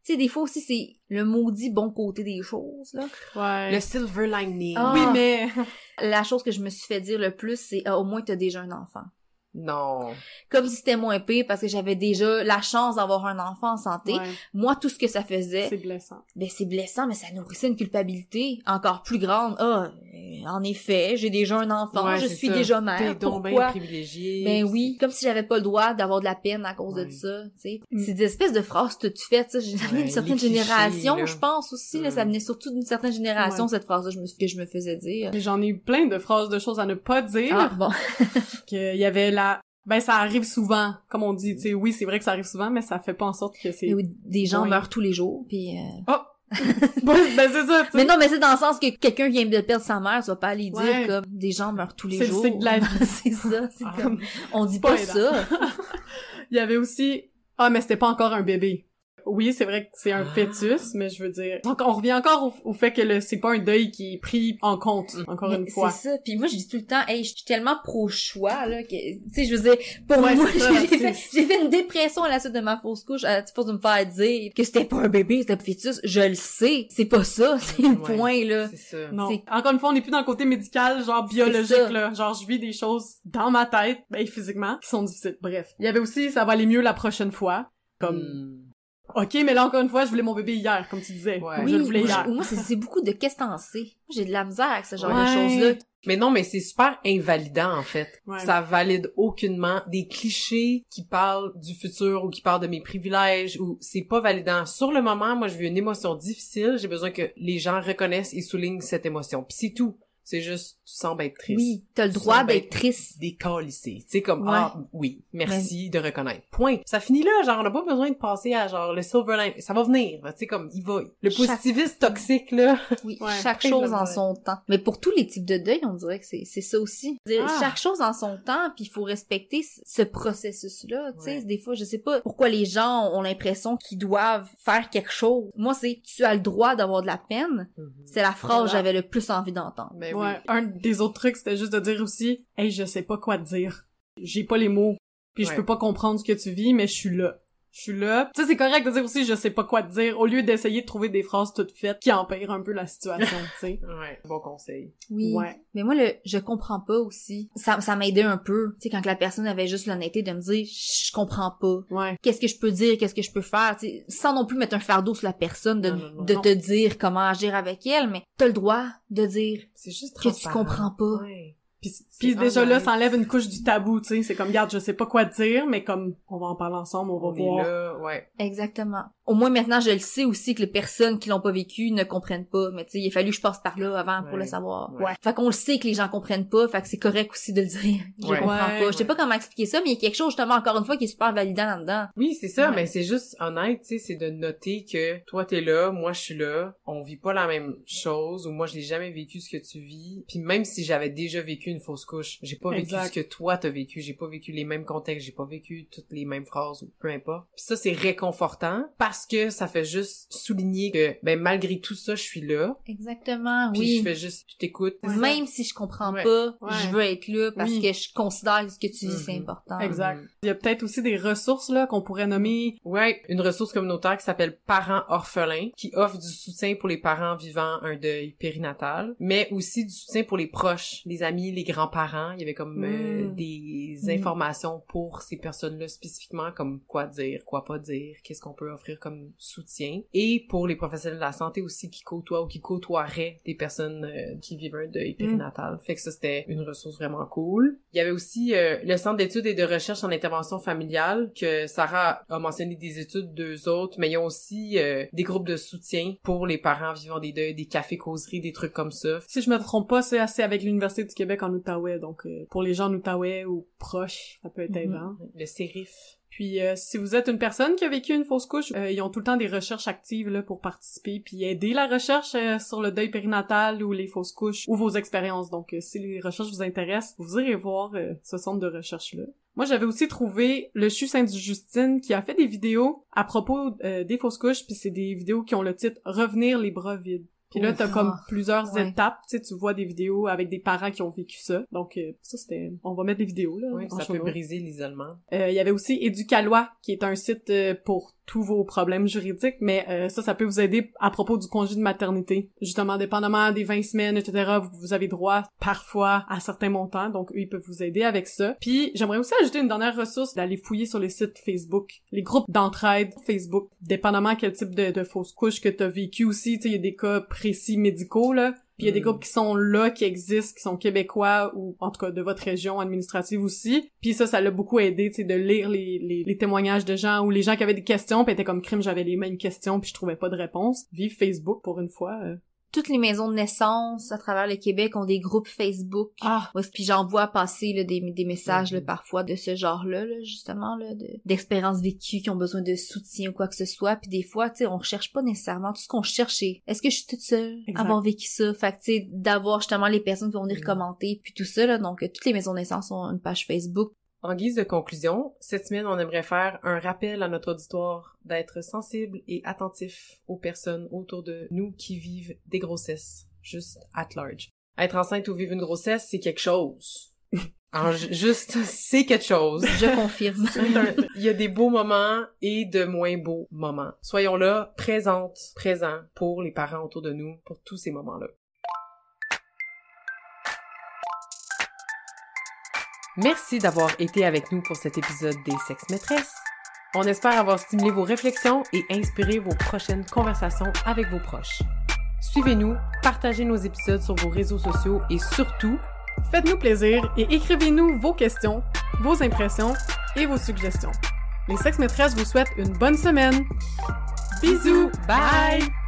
Tu sais, des fois aussi, c'est le maudit bon côté des choses, là. Ouais. Le silver lining. Ah. Oui, mais... La chose que je me suis fait dire le plus, c'est ah, au moins t'as déjà un enfant. Non. Comme si c'était moins pire parce que j'avais déjà la chance d'avoir un enfant en santé. Ouais, Moi, tout ce que ça faisait, c'est blessant. ben c'est blessant, mais ça nourrissait une culpabilité encore plus grande. Ah, euh, en effet, j'ai déjà un enfant, Ouais, je c'est suis ça. déjà T'es mère. donc bien Pourquoi? privilégié. Ben oui, comme si j'avais pas le droit d'avoir de la peine à cause Ouais. de ça, tu sais. Mm. C'est des espèces de phrases toutes faites, ça. Ça venait Ouais, d'une certaine les clichés, génération, là. je pense aussi, là. Mm. Ça venait surtout d'une certaine génération, Ouais. cette phrase-là, je me, que je me faisais dire. Mais j'en ai eu plein de phrases de choses à ne pas dire. Ah, bon. Qu'il y avait la... Ben, ça arrive souvent, comme on dit, tu sais, oui, c'est vrai que ça arrive souvent, mais ça fait pas en sorte que c'est... Mais oui, des gens Ouais. meurent tous les jours, puis... Euh... Oh! ben, ben, c'est ça, tu sais. Mais non, mais c'est dans le sens que quelqu'un vient de perdre sa mère, tu vas pas aller dire Ouais. comme des gens meurent tous les C'est le jours. cycle de la vie. C'est ça, c'est Ah. comme... On dit pas pas aidant. ça. Il y avait aussi... Ah, mais c'était pas encore un bébé. Oui, c'est vrai que c'est un Ah. fêtus, mais je veux dire... Donc, on revient encore au, au fait que le, c'est pas un deuil qui est pris en compte, encore Mais une fois. C'est ça. Puis moi, je dis tout le temps, hey, je suis tellement pro-choix, là, que, tu sais, je veux dire, pour Ouais, moi, c'est ça, j'ai c'est- fait, j'ai fait une dépression à la suite de ma fausse couche, à force de me faire dire que c'était pas un bébé, c'était un fœtus. Je le sais. C'est pas ça. C'est le Ouais. point, là. C'est ça. Non. C'est- Encore une fois, on n'est plus dans le côté médical, genre C'est biologique, ça. là. Genre, je vis des choses dans ma tête, ben, physiquement, qui sont difficiles. Bref. Il y avait aussi, ça va aller mieux la prochaine fois. Comme, Hmm. OK, mais là, encore une fois, je voulais mon bébé hier, comme tu disais. Ouais. Moi, Oui, je le voulais moi, hier. je- moi, c'est, c'est beaucoup de qu'est-ce que t'en sais. Moi, j'ai de la misère avec ce genre de Ouais. choses-là. Mais non, mais c'est super invalidant, en fait. Ouais. Ça valide aucunement des clichés qui parlent du futur ou qui parlent de mes privilèges ou c'est pas validant. Sur le moment, moi, je vis une émotion difficile. J'ai besoin que les gens reconnaissent et soulignent cette émotion. Puis c'est tout. C'est juste, tu sembles être triste. Oui, t'as le Tu droit sembles d'être être triste. décalissé. Tu sais, comme, Ouais. ah, oui, merci de reconnaître. Point. Ça finit là, genre, on n'a pas besoin de passer à, genre, le silver line. Ça va venir, tu sais, comme, il va. Le Chaque- positivisme toxique, là. Oui, Ouais, chaque très chose de en misère. son temps. Mais pour tous les types de deuil, on dirait que c'est c'est ça aussi. Dire, Ah. Chaque chose en son temps, puis il faut respecter ce- ce processus-là. Tu sais, Ouais. des fois, je sais pas pourquoi les gens ont l'impression qu'ils doivent faire quelque chose. Moi, c'est tu as le droit d'avoir de la peine. C'est la phrase Voilà. que j'avais le plus envie d'entendre. Ben Ouais. Un des autres trucs, c'était juste de dire aussi, hey, je sais pas quoi te dire. J'ai pas les mots. Puis je Ouais. peux pas comprendre ce que tu vis, mais je suis là. Je suis là. Tu sais, c'est correct de dire aussi, je sais pas quoi te dire, au lieu d'essayer de trouver des phrases toutes faites qui empirent un peu la situation, tu sais. Ouais, bon conseil. Oui. Ouais. Mais moi, le je comprends pas aussi. Ça, ça m'a aidé un peu. Tu sais, quand la personne avait juste l'honnêteté de me dire, je comprends pas. Ouais. Qu'est-ce que je peux dire, qu'est-ce que je peux faire, tu sais, sans non plus mettre un fardeau sur la personne de, Non, non, non, de non. te dire comment agir avec elle, mais t'as le droit de dire C'est juste que tu transparent. comprends pas. Ouais. Puis, C'est puis déjà là, honnête. ça enlève une couche du tabou, tu sais. C'est comme, regarde, je sais pas quoi te dire, mais comme, on va en parler ensemble, on va On voir. est là, ouais. Exactement. Au moins maintenant, je le sais aussi que les personnes qui l'ont pas vécu ne comprennent pas, mais tu sais, il a fallu que je passe par là avant pour Ouais. le savoir. Ouais. Fait qu'on le sait que les gens comprennent pas, fait que c'est correct aussi de le dire. Je Ouais. comprends Ouais, pas. Je sais ouais. pas comment expliquer ça, mais il y a quelque chose justement encore une fois qui est super validant là-dedans. Oui, c'est ça, Ouais. mais c'est juste honnête, tu sais, c'est de noter que toi t'es là, moi je suis là, on vit pas la même chose, ou moi je l'ai jamais vécu ce que tu vis, puis même si j'avais déjà vécu une fausse couche, j'ai pas Exact. vécu ce que toi t'as vécu, j'ai pas vécu les mêmes contextes, j'ai pas vécu toutes les mêmes phrases, ou peu importe. Puis ça c'est réconfortant, parce que ça fait juste souligner que, ben malgré tout ça, je suis là, Exactement, puis oui. je fais juste, je t'écoute. Même si je comprends Ouais. pas, Ouais. je veux être là parce Oui. que je considère que ce que tu dis c'est Mhm. important. Exact. Mhm. Il y a peut-être aussi des ressources, là, qu'on pourrait nommer. Ouais, une ressource communautaire qui s'appelle Parents orphelins, qui offre du soutien pour les parents vivant un deuil périnatal, mais aussi du soutien pour les proches, les amis, les grands-parents. Il y avait comme euh, Mm. des Mm. informations pour ces personnes-là spécifiquement, comme quoi dire, quoi pas dire, qu'est-ce qu'on peut offrir comme soutien. Et pour les professionnels de la santé aussi qui côtoient ou qui côtoieraient des personnes euh, qui vivent un deuil périnatal. Fait que ça, c'était une ressource vraiment cool. Il y avait aussi euh, le Centre d'études et de recherche en intervention familiale, que Sarah a mentionné des études d'eux autres, mais ils ont aussi euh, des groupes de soutien pour les parents vivant des deuils, des cafés-causeries, des trucs comme ça. Si je me trompe pas, c'est assez avec l'Université du Québec en Outaouais, donc euh, pour les gens en Outaouais ou proches, ça peut être Mhm. aidant. Le sérif. Puis euh, si vous êtes une personne qui a vécu une fausse couche, euh, ils ont tout le temps des recherches actives là pour participer puis aider la recherche euh, sur le deuil périnatal ou les fausses couches ou vos expériences. Donc euh, si les recherches vous intéressent, vous irez voir euh, ce centre de recherche là. Moi, j'avais aussi trouvé le C H U Sainte-Justine qui a fait des vidéos à propos euh, des fausses couches, puis c'est des vidéos qui ont le titre « Revenir les bras vides ». Puis là, Ouf. t'as comme Ah, plusieurs ouais. étapes, tu sais, tu vois des vidéos avec des parents qui ont vécu ça. Donc euh, ça, c'était... On va mettre des vidéos, là. Oui, en ça show peut notes. briser l'isolement. Euh, il y avait aussi Éducalois, qui est un site euh, pour tous vos problèmes juridiques, mais euh, ça, ça peut vous aider à propos du congé de maternité. Justement, dépendamment des vingt semaines, et cetera, vous, vous avez droit parfois à certains montants, donc eux, ils peuvent vous aider avec ça. Puis, j'aimerais aussi ajouter une dernière ressource, d'aller fouiller sur les sites Facebook, les groupes d'entraide Facebook, dépendamment quel type de, de fausse couche que t'as vécu aussi, tu sais, il y a des cas précis médicaux, là. Puis il y a des groupes qui sont là, qui existent, qui sont québécois ou en tout cas de votre région administrative aussi. Puis ça, ça l'a beaucoup aidé, tu sais, de lire les, les, les témoignages de gens ou les gens qui avaient des questions, puis étaient comme crime, j'avais les mêmes questions, puis je trouvais pas de réponse. Vive Facebook pour une fois. Euh. Toutes les maisons de naissance à travers le Québec ont des groupes Facebook. Ah. Ouais, puis j'en vois passer là, des, des messages mm-hmm. là, parfois de ce genre-là, là, justement, là, de, d'expériences vécues qui ont besoin de soutien ou quoi que ce soit. Puis des fois, tu sais, on recherche pas nécessairement. Tout ce qu'on cherche, c'est est-ce que je suis toute seule à avoir vécu ça? Fait que, tu sais, d'avoir justement les personnes qui vont venir mm-hmm. commenter, puis tout ça, là. Donc, toutes les maisons de naissance ont une page Facebook. En guise de conclusion, cette semaine, on aimerait faire un rappel à notre auditoire d'être sensible et attentif aux personnes autour de nous qui vivent des grossesses, juste at large. Être enceinte ou vivre une grossesse, c'est quelque chose. Alors, juste, c'est quelque chose. Je confirme. Il y a des beaux moments et de moins beaux moments. Soyons là, présentes, présents pour les parents autour de nous, pour tous ces moments-là. Merci d'avoir été avec nous pour cet épisode des Sex Maîtresses. On espère avoir stimulé vos réflexions et inspiré vos prochaines conversations avec vos proches. Suivez-nous, partagez nos épisodes sur vos réseaux sociaux et surtout, faites-nous plaisir et écrivez-nous vos questions, vos impressions et vos suggestions. Les Sex Maîtresses vous souhaitent une bonne semaine. Bisous! Bye!